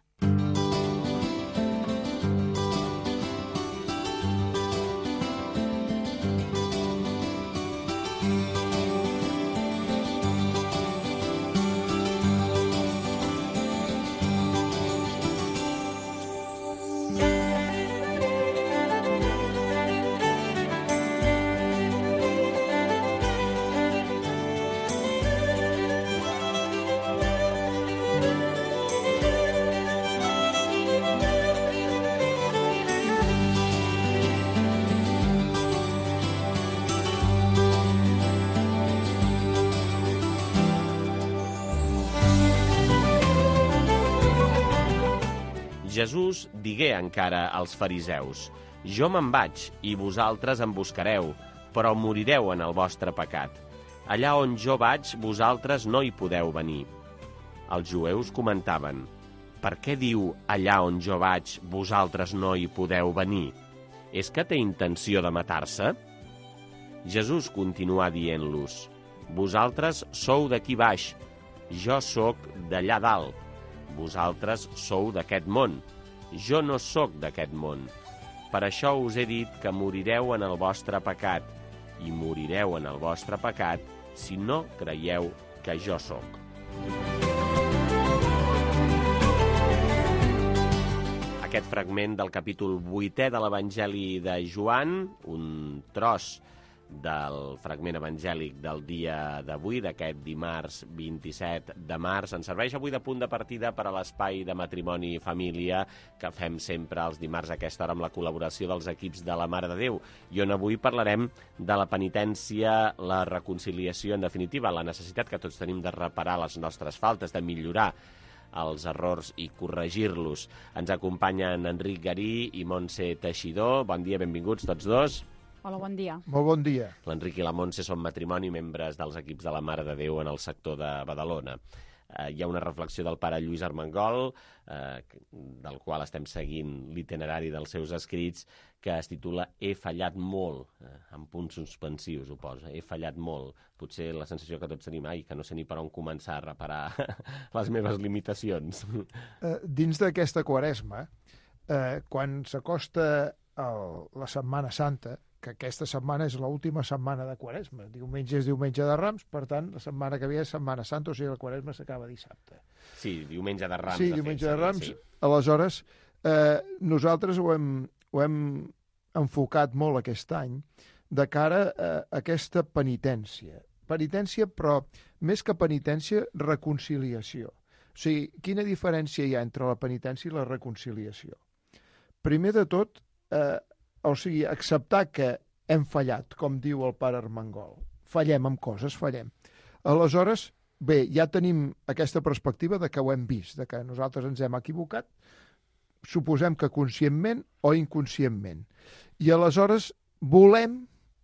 Jesús digué encara als fariseus: «Jo me'n vaig i vosaltres em buscareu, però morireu en el vostre pecat. Allà on jo vaig, vosaltres no hi podeu venir». Els jueus comentaven: «Per què diu allà on jo vaig, vosaltres no hi podeu venir? És que té intenció de matar-se?» Jesús continuà dient-los: Vosaltres sou d'aquí baix, jo sóc d'allà dalt. Vosaltres sou d'aquest món, jo no sóc d'aquest món. Per això us he dit que morireu en el vostre pecat, i morireu en el vostre pecat si no creieu que jo sóc. Aquest fragment del capítol 8è de l'Evangeli de Joan, un tros del fragment evangèlic del dia d'avui, d'aquest dimarts 27 de març, ens serveix avui de punt de partida per a l'espai de matrimoni i família que fem sempre els dimarts a aquesta hora amb la col·laboració dels equips de la Mare de Déu, i on avui parlarem de la penitència, la reconciliació, en definitiva, la necessitat que tots tenim de reparar les nostres faltes, de millorar els errors i corregir-los. Ens acompanyen Enric Garí i Montse Teixidor. Bon dia, benvinguts tots dos. Hola, bon dia. Molt bon dia. L'Enric i la Montse són matrimoni, membres dels equips de la Mare de Déu en el sector de Badalona. Hi ha una reflexió del pare Lluís Armengol, del qual estem seguint l'itinerari dels seus escrits, que es titula He fallat molt, amb punts suspensius ho posa, he fallat molt. Potser la sensació que tots tenim, que no sé ni per on començar a reparar les meves limitacions. Dins d'aquesta Quaresma, quan s'acosta la Setmana Santa, que aquesta setmana és l'última setmana de Quaresma. Diumenge és diumenge de Rams, per tant, la setmana que ve és Setmana Santa, o sigui, la Quaresma s'acaba dissabte. Sí, diumenge de Rams. Sí, diumenge de Rams. Sí. Aleshores, nosaltres ho hem enfocat molt aquest any de cara a aquesta penitència. Penitència, però més que penitència, reconciliació. O sigui, quina diferència hi ha entre la penitència i la reconciliació? Primer de tot, acceptar que hem fallat, com diu el pare Armengol. Fallem amb coses, fallem. Aleshores, bé, ja tenim aquesta perspectiva de que ho hem vist, de que nosaltres ens hem equivocat, suposem que conscientment o inconscientment. I aleshores volem,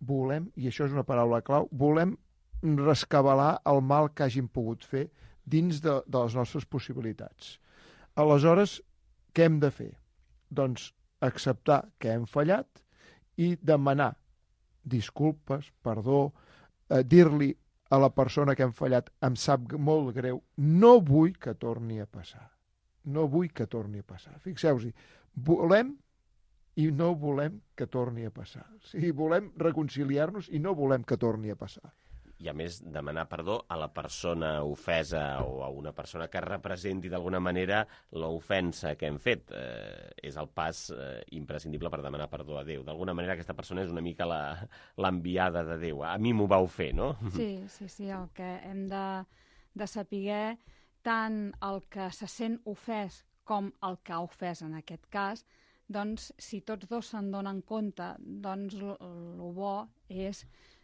i això és una paraula clau, volem rescabalar el mal que hàgim pogut fer dins de les nostres possibilitats. Aleshores, què hem de fer? Doncs acceptar que hem fallat i demanar disculpes, perdó, dir-li a la persona que hem fallat, em sap molt greu, no vull que torni a passar. No vull que torni a passar. Fixeu-vos-hi, volem i no volem que torni a passar. O sigui, volem reconciliar-nos i no volem que torni a passar. I a més demanar perdó a la persona ofesa o a una persona que representi d'alguna manera l'ofensa que hem fet. És el pas imprescindible per demanar perdó a Déu. D'alguna manera aquesta persona és una mica l'enviada de Déu. A mi m'ho vau fer, no? Sí, el que hem de saber, tant el que se sent ofès com el que ha ofès en aquest cas, doncs si tots dos se'n donen compte, doncs el bo és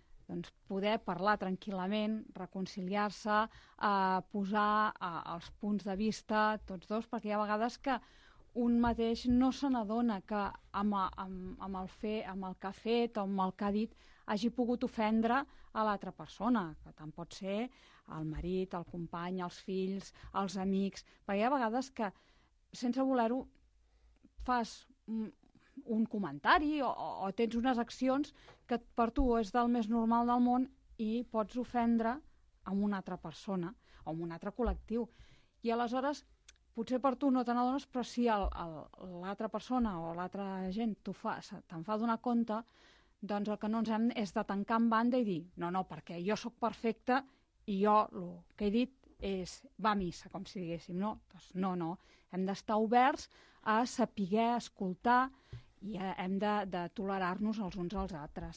poder parlar tranquil·lament, reconciliar-se, posar els punts de vista tots dos, perquè hi ha vegades que un mateix no se n'adona que amb el que ha fet o amb el que ha dit hagi pogut ofendre a l'altra persona, que tant pot ser el marit, el company, els fills, els amics, perquè hi ha vegades que sense voler-ho fas un comentari o tens unes accions que per tu és del més normal del món i pots ofendre amb una altra persona o amb un altre col·lectiu. I aleshores, potser per tu no te n'adones, però si l'altra persona o l'altra gent te'n fa donar compte, doncs el que no ens hem és de tancar en banda i dir no, perquè jo sóc perfecte i jo el que he dit va a missa, com si diguéssim. No, doncs no. Hem d'estar oberts a saber escoltar i hem de tolerar-nos els uns als altres.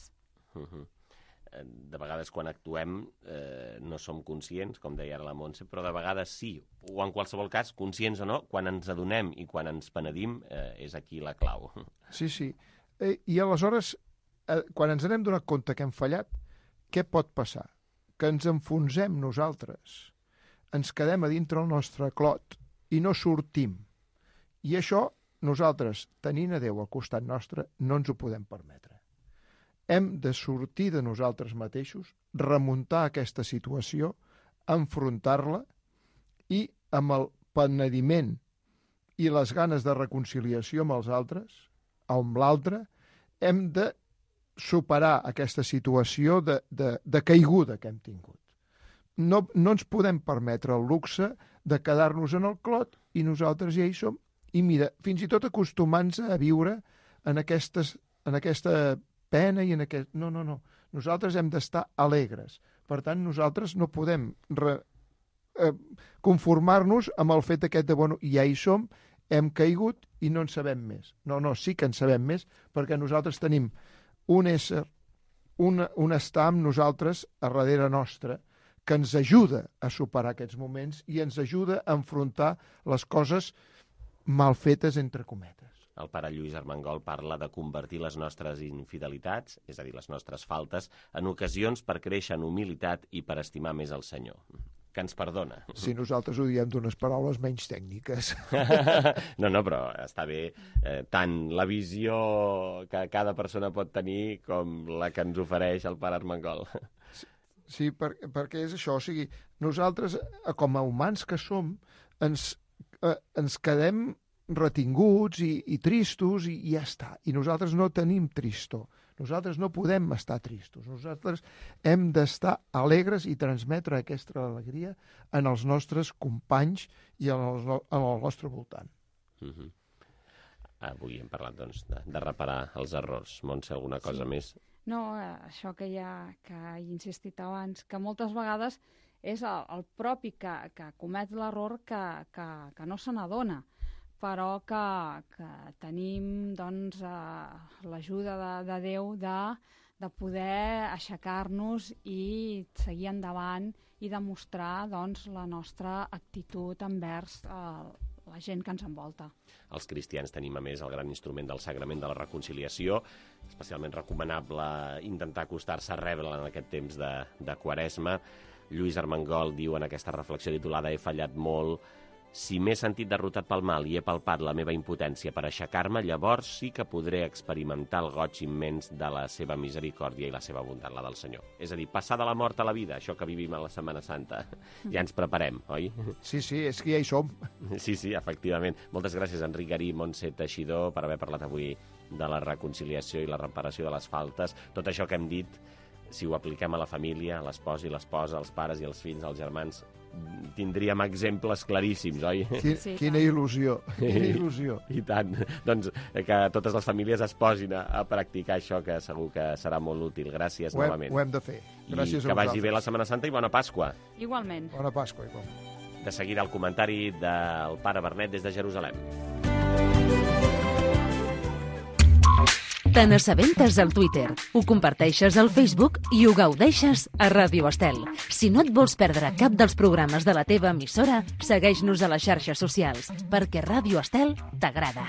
De vegades quan actuem no som conscients, com deia ara la Montse, però de vegades sí, o en qualsevol cas, conscients o no, quan ens adonem i quan ens penedim és aquí la clau. Sí. I aleshores, quan ens n'hem donat compte que hem fallat, què pot passar? Que ens enfonsem nosaltres, ens quedem a dintre el nostre clot i no sortim. I això nosaltres, tenint a Déu al costat nostre, no ens ho podem permetre. Hem de sortir de nosaltres mateixos, remuntar aquesta situació, enfrontar-la i amb el penediment i les ganes de reconciliació amb els altres, amb l'altre, hem de superar aquesta situació de caiguda que hem tingut. no ens podem permetre el luxe de quedar-nos en el clot i nosaltres ja hi som. I mira, fins i tot acostumant-se a viure en aquesta pena i en aquest... No. Nosaltres hem d'estar alegres. Per tant, nosaltres no podem conformar-nos amb el fet aquest de, bueno, ja hi som, hem caigut i no en sabem més. No, sí que en sabem més, perquè nosaltres tenim un ésser, un estar amb nosaltres a darrere nostre, que ens ajuda a superar aquests moments i ens ajuda a enfrontar les coses mal fetes, entre cometes. El pare Lluís Armengol parla de convertir les nostres infidelitats, és a dir, les nostres faltes, en ocasions per créixer en humilitat i per estimar més el Senyor, que ens perdona. Si nosaltres ho diem d'unes paraules menys tècniques. No, però està bé tant la visió que cada persona pot tenir com la que ens ofereix el pare Armengol. Sí, perquè és això, o sigui, nosaltres, com a humans que som, ens quedem retinguts i tristos i ja està. I nosaltres no tenim tristor. Nosaltres no podem estar tristos. Nosaltres hem d'estar alegres i transmetre aquesta alegria en els nostres companys i en el nostre voltant. Avui hem parlat, doncs, de reparar els errors. Montse, alguna cosa més? No, això que he insistit abans, que moltes vegades és el propi que comet l'error que no se n'adona, però que tenim doncs, l'ajuda de Déu de poder aixecar-nos i seguir endavant i demostrar doncs, la nostra actitud envers la gent que ens envolta. Els cristians tenim, a més, el gran instrument del sagrament de la reconciliació, especialment recomanable intentar acostar-se a rebre'l en aquest temps de Quaresma. Lluís Armengol diu en aquesta reflexió titulada «He fallat molt», si m'he sentit derrotat pel mal i he palpat la meva impotència per aixecar-me, llavors sí que podré experimentar el goig immens de la seva misericòrdia i la seva bondat, la del Senyor. És a dir, passar de la mort a la vida, això que vivim a la Setmana Santa. Ja ens preparem, oi? Sí, és que ja hi som. Sí, efectivament. Moltes gràcies, Enric Garí, Montse Teixidor, per haver parlat avui de la reconciliació i la reparació de les faltes. Tot això que hem dit, si ho apliquem a la família, a l'espòs i l'esposa, als pares i als fills, als germans, tindríem exemples claríssims, oi? Quina il·lusió, quina il·lusió. I tant. Doncs que totes les famílies es posin a practicar això, que segur que serà molt útil. Gràcies novament. Ho hem de fer. Gràcies I que vagi bé la Setmana Santa i bona Pasqua. Igualment. Bona Pasqua, igualment. De seguida el comentari del pare Bernet des de Jerusalem. Te n'assabentes al Twitter, ho comparteixes al Facebook i ho gaudeixes a Ràdio Estel. Si no et vols perdre cap dels programes de la teva emissora, segueix-nos a les xarxes socials, perquè Ràdio Estel t'agrada.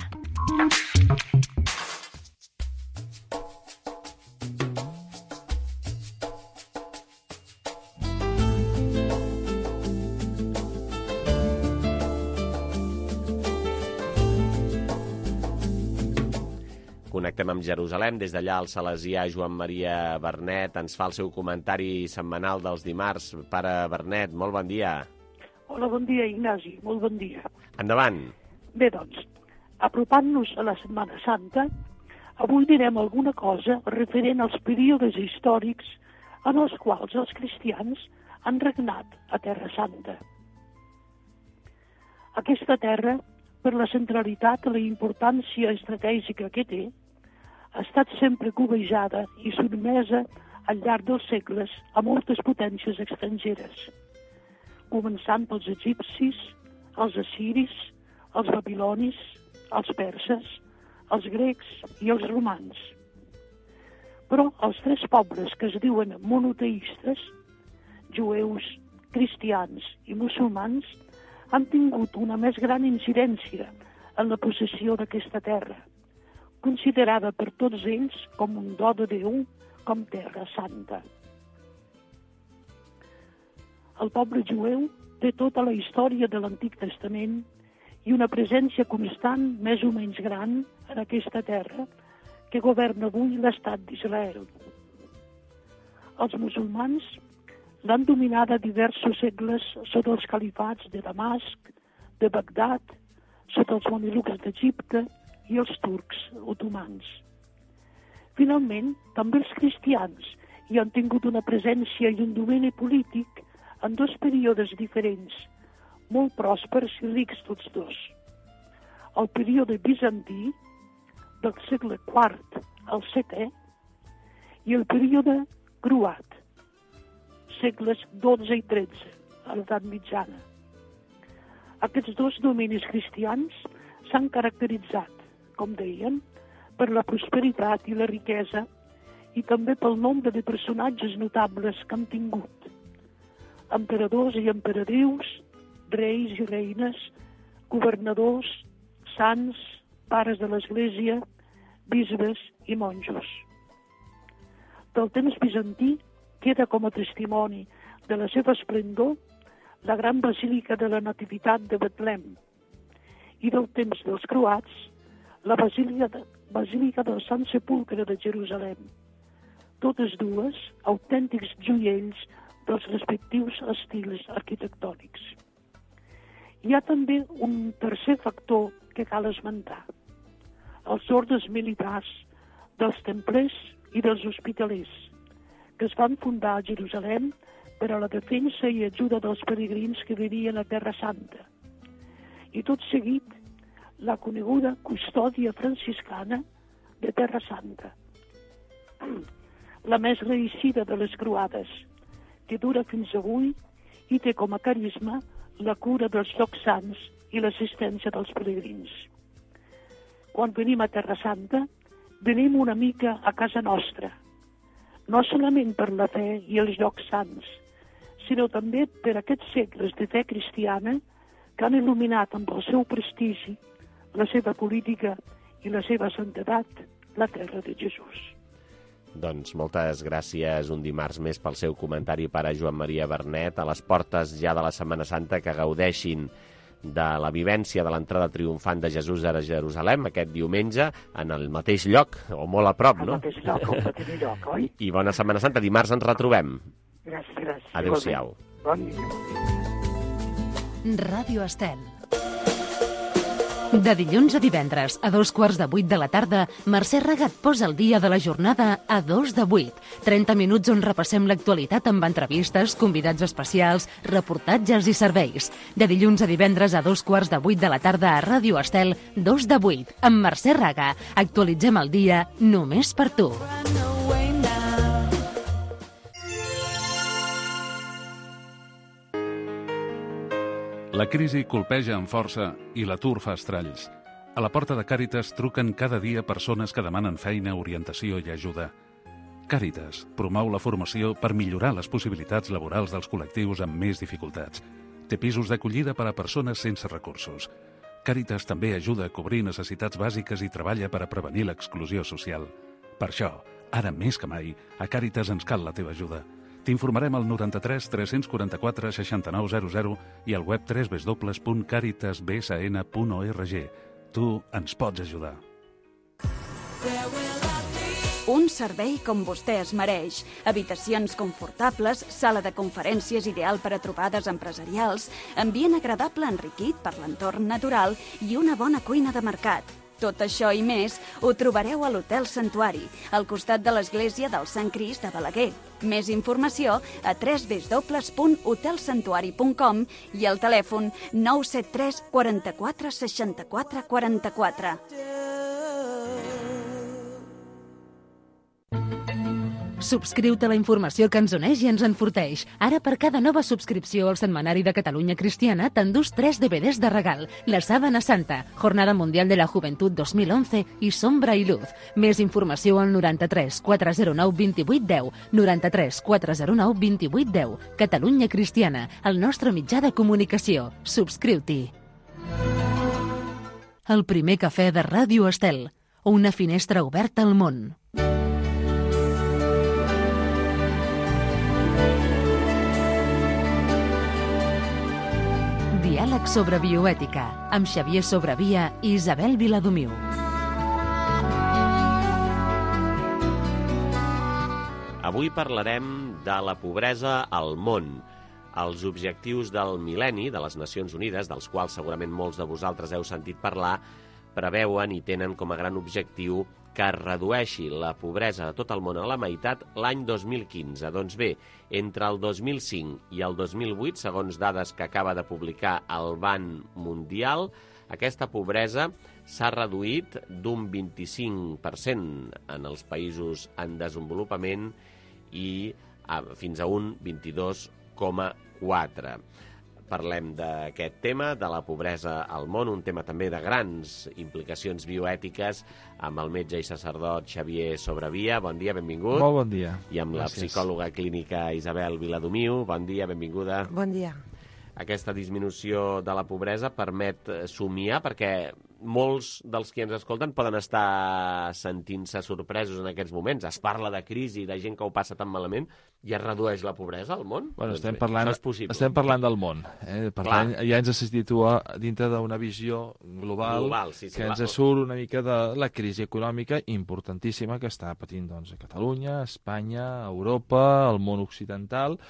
Connectem amb Jerusalem. Des d'allà el salesià Joan Maria Bernet ens fa el seu comentari setmanal dels dimarts. Pare Bernet, molt bon dia. Hola, bon dia, Ignasi, molt bon dia. Endavant. Bé, doncs, apropant-nos a la Setmana Santa, avui direm alguna cosa referent als períodes històrics en els quals els cristians han regnat a Terra Santa. Aquesta terra, per la centralitat i la importància estratègica que té, ha estat sempre cobejada i sotmesa al llarg dels segles a moltes potències estrangeres, començant pels egipcis, els assiris, els babilonis, els perses, els grecs i els romans. Però els tres pobles que es diuen monoteistes, jueus, cristians i musulmans, han tingut una més gran incidència en la possessió d'aquesta terra, considerada per tots ells com un do de Déu, com terra santa. El poble jueu té tota la història de l'Antic Testament i una presència constant més o menys gran en aquesta terra que governa avui l'estat d'Israel. Els musulmans l'han dominada diversos segles sota els califats de Damasc, de Bagdad, sota els mamelucs d'Egipte i els turcs otomans. Finalment, també els cristians hi han tingut una presència i un domini polític en dos períodes diferents, molt pròspers i rics tots dos. El període bizantí, del segle IV al VII, i el període croat, segles XII i XIII, a l'edat mitjana. Aquests dos dominis cristians s'han caracteritzat, com deien, per la prosperitat i la riquesa i també pel nombre de personatges notables que han tingut. Emperadors i emperadrius, reis i reines, governadors, sants, pares de l'Església, bisbes i monjos. Del temps bizantí queda com a testimoni de la seva esplendor la gran basílica de la Nativitat de Betlem i del temps dels croats la basílica del Sant Sepulcre de Jerusalem, totes dues autèntics joiells dels respectius estils arquitectònics. Hi ha també un tercer factor que cal esmentar: els ordes militars dels templers i dels hospitalers, que es van fundar a Jerusalem per a la defensa i ajuda dels peregrins que vivien a Terra Santa. I tot seguit, la coneguda custòdia franciscana de Terra Santa, la més reeixida de les croades, que dura fins avui i té com a carisma la cura dels llocs sants i l'assistència dels peregrins. Quan venim a Terra Santa, venim una mica a casa nostra, no solament per la fe i els llocs sants, sinó també per aquests segles de fe cristiana que han il·luminat amb el seu prestigi, la seva política i la seva santedat, la terra de Jesús. Doncs moltes gràcies un dimarts més pel seu comentari, pare Joan Maria Bernet. A les portes ja de la Setmana Santa, que gaudeixin de la vivència de l'entrada triomfant de Jesús a Jerusalem aquest diumenge, en el mateix lloc, o molt a prop, no? Al mateix lloc, al mateix lloc, oi? I bona Setmana Santa. Dimarts ens retrobem. Gràcies. Adéu-siau. Bon dia. Ràdio Estel. De dilluns a divendres, a 7:45 de la tarda, Mercè Regat posa el dia de la jornada a 7:45. 30 minuts on repassem l'actualitat amb entrevistes, convidats especials, reportatges i serveis. De dilluns a divendres a 7:15 de la tarda a Ràdio Estel, 2:08, amb Mercè Regat. Actualitzem el dia només per tu. La crisi colpeja amb força i l'atur fa estralls. A la porta de Càritas truquen cada dia persones que demanen feina, orientació i ajuda. Càritas promou la formació per millorar les possibilitats laborals dels col·lectius amb més dificultats. Té pisos d'acollida per a persones sense recursos. Càritas també ajuda a cobrir necessitats bàsiques i treballa per a prevenir l'exclusió social. Per això, ara més que mai, a Càritas ens cal la teva ajuda. T'informarem al 93 344 6900 i al web www.caritasbsn.org. Tu ens pots ajudar. Un servei com vostè es mereix. Habitacions confortables, sala de conferències ideal per a trobades empresarials, ambient agradable enriquit per l'entorn natural i una bona cuina de mercat. Tot això i més ho trobareu a l'Hotel Santuari, al costat de l'església del Sant Crist de Balaguer. Més informació a www.hotelsantuari.com i al telèfon 973 44 64 44. Subscriu-te a la informació que ens uneix i ens enforteix. Ara, per cada nova subscripció al Setmanari de Catalunya Cristiana, t'endús 3 DVDs de regal. La Sábana Santa, Jornada Mundial de la Juventud 2011 i Sombra i Luz. Més informació al 93 409 28 10, 93 409 28 10. Catalunya Cristiana, el nostre mitjà de comunicació. Subscriu-t'hi. El primer cafè de Ràdio Estel. Una finestra oberta al món. Diàleg sobre bioètica, amb Xavier Sobravia i Isabel Viladomiu. Avui parlarem de la pobresa al món. Els objectius del mil·lenni de les Nacions Unides, dels quals segurament molts de vosaltres heu sentit parlar, preveuen i tenen com a gran objectiu que es redueixi la pobresa de tot el món a la meitat l'any 2015. Doncs bé, entre el 2005 i el 2008, segons dades que acaba de publicar el Banc Mundial, aquesta pobresa s'ha reduït d'un 25% en els països en desenvolupament i fins a un 22,4%. Parlem d'aquest tema, de la pobresa al món, un tema també de grans implicacions bioètiques, amb el metge i sacerdot Xavier Sobrevia. Bon dia, benvingut. Molt bon dia. I amb la psicòloga clínica Isabel Viladomiu. Bon dia, benvinguda. Bon dia. Aquesta disminució de la pobresa permet somiar, perquè molts dels que ens escolten poden estar sentint-se sorpresos en aquests moments. Es parla de crisi, de gent que ho passa tan malament, i es redueix la pobresa al món? Bueno, Doncs estem parlant del món. Per tant, ja ens se situa dintre d'una visió global que ens surt una mica de la crisi econòmica importantíssima que està patint doncs, a Catalunya, a Espanya, a Europa, al món occidental.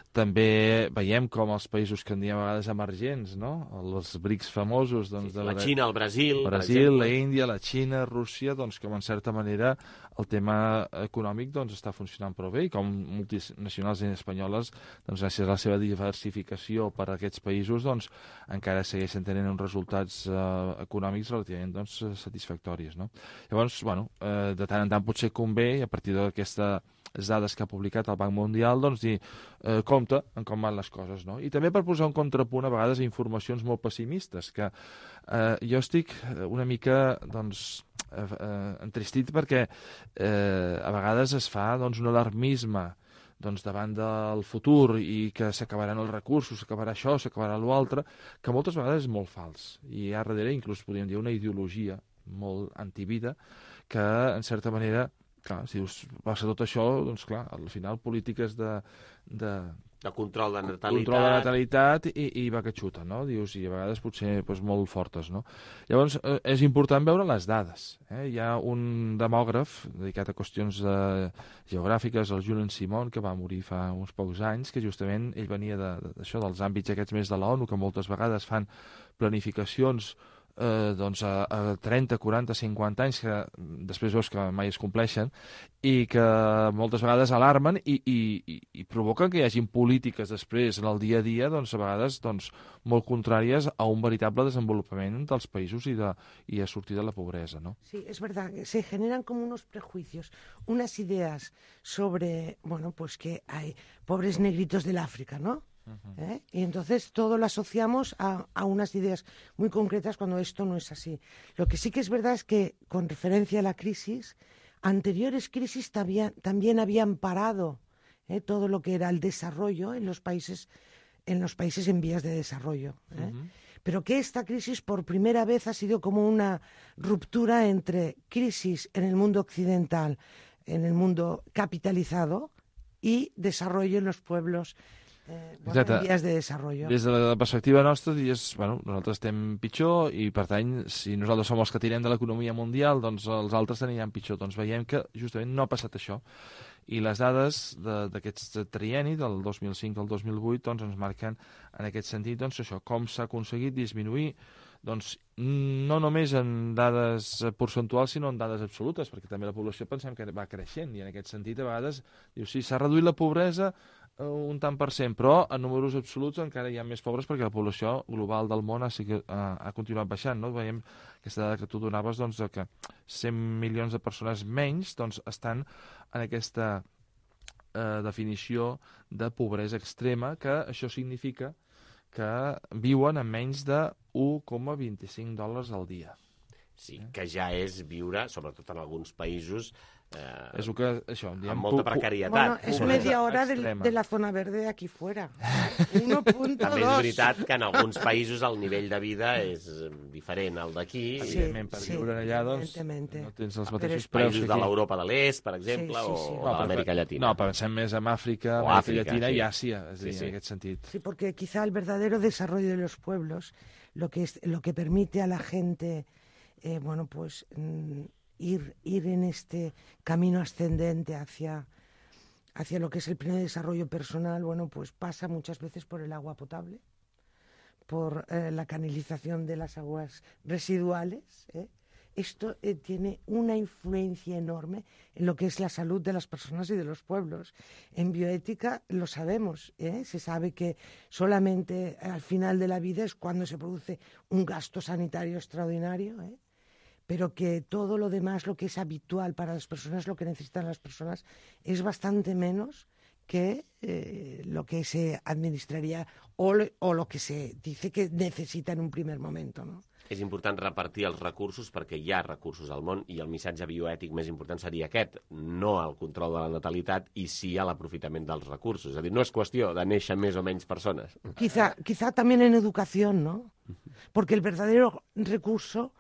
També veiem com els països que en diem a vegades emergents, no? Els BRICS famosos... Doncs, la Xina, el Brasil... La Índia, la Xina, Rússia, doncs com en certa manera el tema econòmic doncs, està funcionant prou bé i com multinacionals espanyoles, doncs, gràcies a la seva diversificació per a aquests països, doncs, encara segueixen tenint uns resultats econòmics relativament doncs, satisfactoris. No? Llavors, bueno, de tant en tant potser convé, a partir d'aquesta dades que ha publicat el Banc Mundial, doncs dir, compte en com van les coses, no? I també per posar un contrapunt a vegades a informacions molt pessimistes, que jo estic una mica, doncs, entristit perquè a vegades es fa doncs, un alarmisme doncs, davant del futur i que s'acabaran els recursos, s'acabarà això, s'acabarà l'altre, que moltes vegades és molt fals. I a darrere inclús podríem dir una ideologia molt antivida que, en certa manera, clar, si us passa tot això, doncs clar, al final polítiques de control de natalitat, control de natalitat i va que xuta, no? Dius, i a vegades potser doncs, molt fortes, no? Llavors, és important veure les dades. Hi ha un demògraf dedicat a qüestions geogràfiques, el Julian Simon, que va morir fa uns pocs anys, que justament ell venia d'això, dels àmbits aquests més de l'ONU, que moltes vegades fan planificacions doncs a 30, 40, 50 anys que després veus que mai es compleixen i que moltes vegades alarmen i provoquen que hi hagin polítiques després en el dia a dia doncs, a vegades doncs, molt contràries a un veritable desenvolupament dels països i a sortir de la pobresa, ¿no? Sí, es verdad, se generan como unos prejuicios, unas ideas sobre, bueno, pues que hay pobres negritos del África, ¿no? Y entonces todo lo asociamos a unas ideas muy concretas cuando esto no es así. Lo que sí que es verdad es que, con referencia a la crisis, anteriores crisis también habían parado todo lo que era el desarrollo en los países en vías de desarrollo. Pero que esta crisis por primera vez ha sido como una ruptura entre crisis en el mundo occidental, en el mundo capitalizado, y desarrollo en los pueblos en vies de desarrollo. Des de la perspectiva nostra, dius, bueno, nosaltres estem pitjor i, per tant, si nosaltres som els que tirem de l'economia mundial, doncs els altres aniran pitjor. Doncs veiem que justament no ha passat això. I les dades d'aquest trienni, del 2005 al 2008, doncs ens marquen en aquest sentit doncs, això, com s'ha aconseguit disminuir doncs, no només en dades percentuals, sinó en dades absolutes, perquè també la població pensem que va creixent, i en aquest sentit a vegades dius, sí, s'ha reduït la pobresa un tant per cent, però en números absoluts encara hi ha més pobres perquè la població global del món ha continuat baixant, no? Veiem aquesta dada que tu donaves, doncs, que 100 milions de persones menys doncs, estan en aquesta definició de pobresa extrema, que això significa que viuen amb menys de $1,25 al dia. Sí, que ja és viure, sobretot en alguns països, és el que, això, amb molta precarietat. Bueno, es media hora de la zona verde aquí fuera. 1.2. També és veritat que en alguns països el nivell de vida és diferent al d'aquí. Evidentment, per viure allà, doncs, no tens els mateixos preus. Països de l'Europa de l'Est, per exemple, o de l'Amèrica Llatina. No, pensem més en Àfrica, Amèrica Llatina i Àsia, és a dir, en aquest sentit. Sí, porque quizá el verdadero desarrollo de los pueblos, lo que permite a la gente, bueno, pues... Ir en este camino ascendente hacia lo que es el pleno desarrollo personal, bueno, pues pasa muchas veces por el agua potable, por la canalización de las aguas residuales, esto tiene una influencia enorme en lo que es la salud de las personas y de los pueblos. En bioética lo sabemos, se sabe que solamente al final de la vida es cuando se produce un gasto sanitario extraordinario, pero que todo lo demás, lo que es habitual para las personas, lo que necesitan las personas, es bastante menos que lo que se administraria o lo que se dice que necessita en un primer momento, no? És important repartir els recursos perquè hi ha recursos al món i el missatge bioètic més important seria aquest, no el control de la natalitat i sí a l'aprofitament dels recursos. És a dir, no és qüestió de néixer més o menys persones. Quizá también en educación, ¿no? Porque el verdadero recurso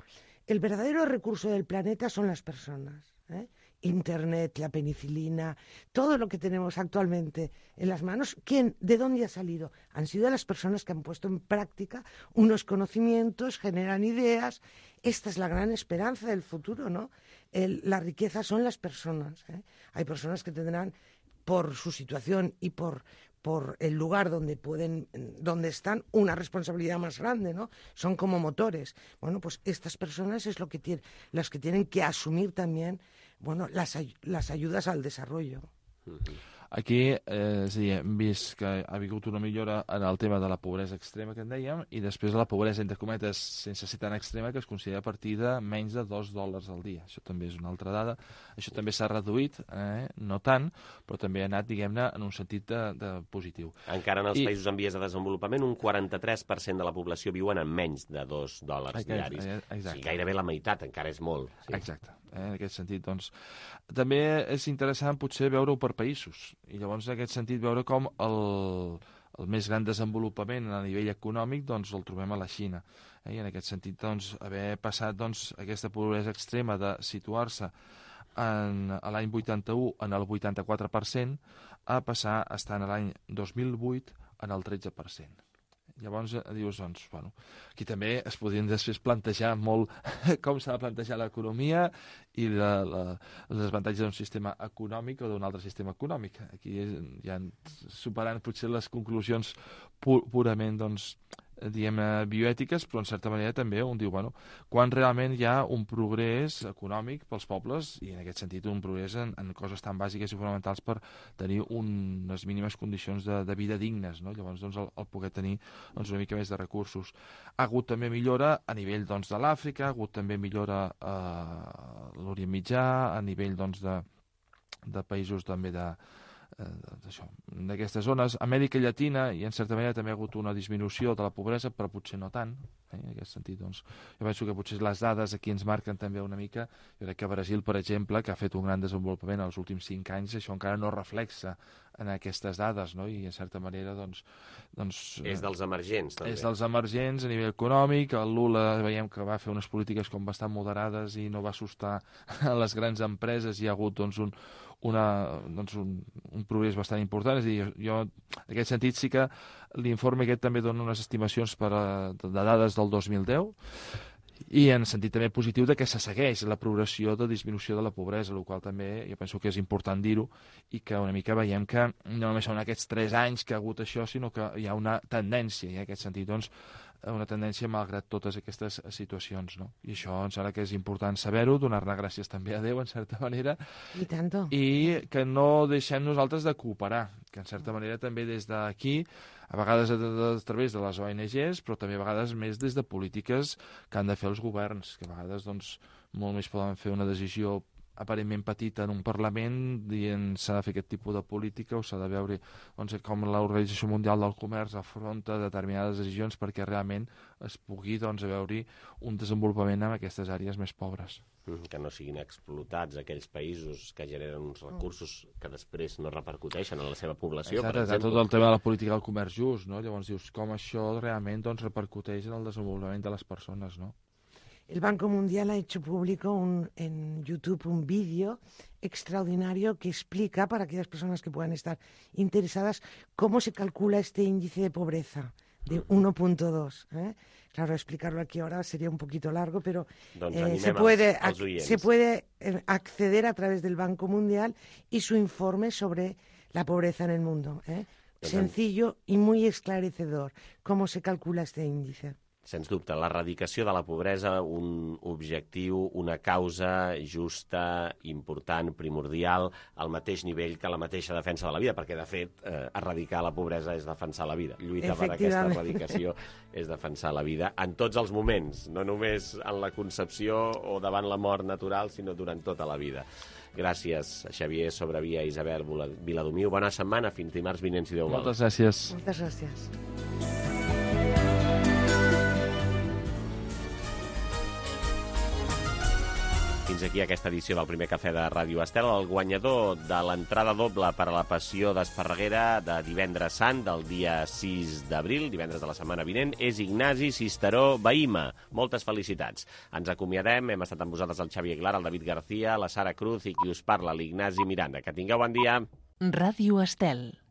del planeta son las personas, Internet, la penicilina, todo lo que tenemos actualmente en las manos, ¿de dónde ha salido? Han sido las personas que han puesto en práctica unos conocimientos, generan ideas. Esta es la gran esperanza del futuro, ¿no? La riqueza son las personas. Hay personas que tendrán, por su situación y por el lugar donde están, una responsabilidad más grande, ¿no? Son como motores. Bueno, pues estas personas es las que tienen que asumir también, bueno, las ayudas al desarrollo. Aquí, és a dir, hem vist que ha hagut una millora en el tema de la pobresa extrema que en dèiem, i després la pobresa, entre cometes, sense ser tan extrema, que es considera a partir de menys de $2 al dia. Això també és una altra dada. Això també s'ha reduït, no tant, però també ha anat, diguem-ne, en un sentit de positiu. Encara en els països en vies de desenvolupament, un 43% de la població viuen en menys de $2 diaris. Sí, gairebé la meitat, encara és molt. Sí. Exacte. En aquest sentit, doncs, també és interessant potser veure-ho per països, i llavors en aquest sentit veure com el més gran desenvolupament a nivell econòmic doncs el trobem a la Xina, i en aquest sentit doncs haver passat doncs aquesta pobresa extrema de situar-se a l'any 81 en el 84% a passar a estar en l'any 2008 en el 13%. Llavors dius, doncs, bueno, aquí també es podrien després plantejar molt com s'ha de plantejar l'economia i els avantatges d'un sistema econòmic o d'un altre sistema econòmic. Aquí ja superant potser les conclusions purament, doncs, diguem, bioètiques, però en certa manera també un diu, bueno, quan realment hi ha un progrés econòmic pels pobles, i en aquest sentit un progrés en coses tan bàsiques i fonamentals per tenir unes mínimes condicions de vida dignes, no? Llavors, doncs, el poder tenir una mica més de recursos. Ha hagut també millora a nivell, doncs, de l'Àfrica, ha hagut també millora a l'Orient Mitjà, a nivell, doncs, de països també d'aquestes zones. A Amèrica Llatina, i en certa manera també ha hagut una disminució de la pobresa, però potser no tant, en aquest sentit, doncs, jo penso que potser les dades aquí ens marquen també una mica. Jo crec que Brasil, per exemple, que ha fet un gran desenvolupament els últims 5 anys, això encara no reflexa en aquestes dades, no? I en certa manera, doncs és dels emergents, també. És dels emergents a nivell econòmic. El Lula veiem que va fer unes polítiques com bastant moderades i no va assustar a les grans empreses, i hi ha hagut, doncs, un progrés bastant important. És a dir, jo en aquest sentit sí que l'informe aquest també dona unes estimacions de dades del 2010, i en sentit també positiu de que se segueix la progressió de disminució de la pobresa, el qual també jo penso que és important dir-ho, i que una mica veiem que no només són aquests 3 anys que ha hagut això, sinó que hi ha una tendència, i en aquest sentit, doncs, una tendència malgrat totes aquestes situacions, no? I això em sembla que és important saber-ho, donar-ne gràcies també a Déu, en certa manera, i que no deixem nosaltres de cooperar, que en certa manera també des d'aquí, a vegades a través de les ONGs, però també a vegades més des de polítiques que han de fer els governs, que a vegades, doncs, molt més poden fer una decisió aparentment petita en un Parlament dient s'ha de fer aquest tipus de política, o s'ha de veure, doncs, com l'Organització Mundial del Comerç afronta determinades decisions perquè realment es pugui, doncs, veure un desenvolupament en aquestes àrees més pobres. Que no siguin explotats aquells països que generen uns recursos que després no repercuteixen en la seva població, per exemple. Tot el tema de la política del comerç just, no? Llavors dius com això realment, doncs, repercuteix en el desenvolupament de les persones, no? El Banco Mundial ha hecho público en YouTube un vídeo extraordinario que explica, para aquellas personas que puedan estar interesadas, cómo se calcula este índice de pobreza de 1.2. Claro, explicarlo aquí ahora sería un poquito largo, pero se puede acceder a través del Banco Mundial y su informe sobre la pobreza en el mundo. Sencillo y muy esclarecedor cómo se calcula este índice. Sens dubte, l'erradicació de la pobresa, un objectiu, una causa justa, important, primordial, al mateix nivell que la mateixa defensa de la vida, perquè, de fet, erradicar la pobresa és defensar la vida. Lluitar per aquesta erradicació és defensar la vida en tots els moments, no només en la concepció o davant la mort natural, sinó durant tota la vida. Gràcies, Xavier Sobrevia i Isabel Viladomiu. Bona setmana, fins dimarts vinent, si Déu vol. Moltes gràcies. Moltes gràcies. Fins aquí aquesta edició del primer cafè de Ràdio Estel. El guanyador de l'entrada doble per a la Passió d'Esparreguera de divendres sant, del dia 6 d'abril, divendres de la setmana vinent, és Ignasi Cisteró Bahima. Moltes felicitats. Ens acomiadem. Hem estat amb vosaltres el Xavi Aguilar, el David García, la Sara Cruz i qui us parla, l'Ignasi Miranda. Que tingueu bon dia. Ràdio Estel.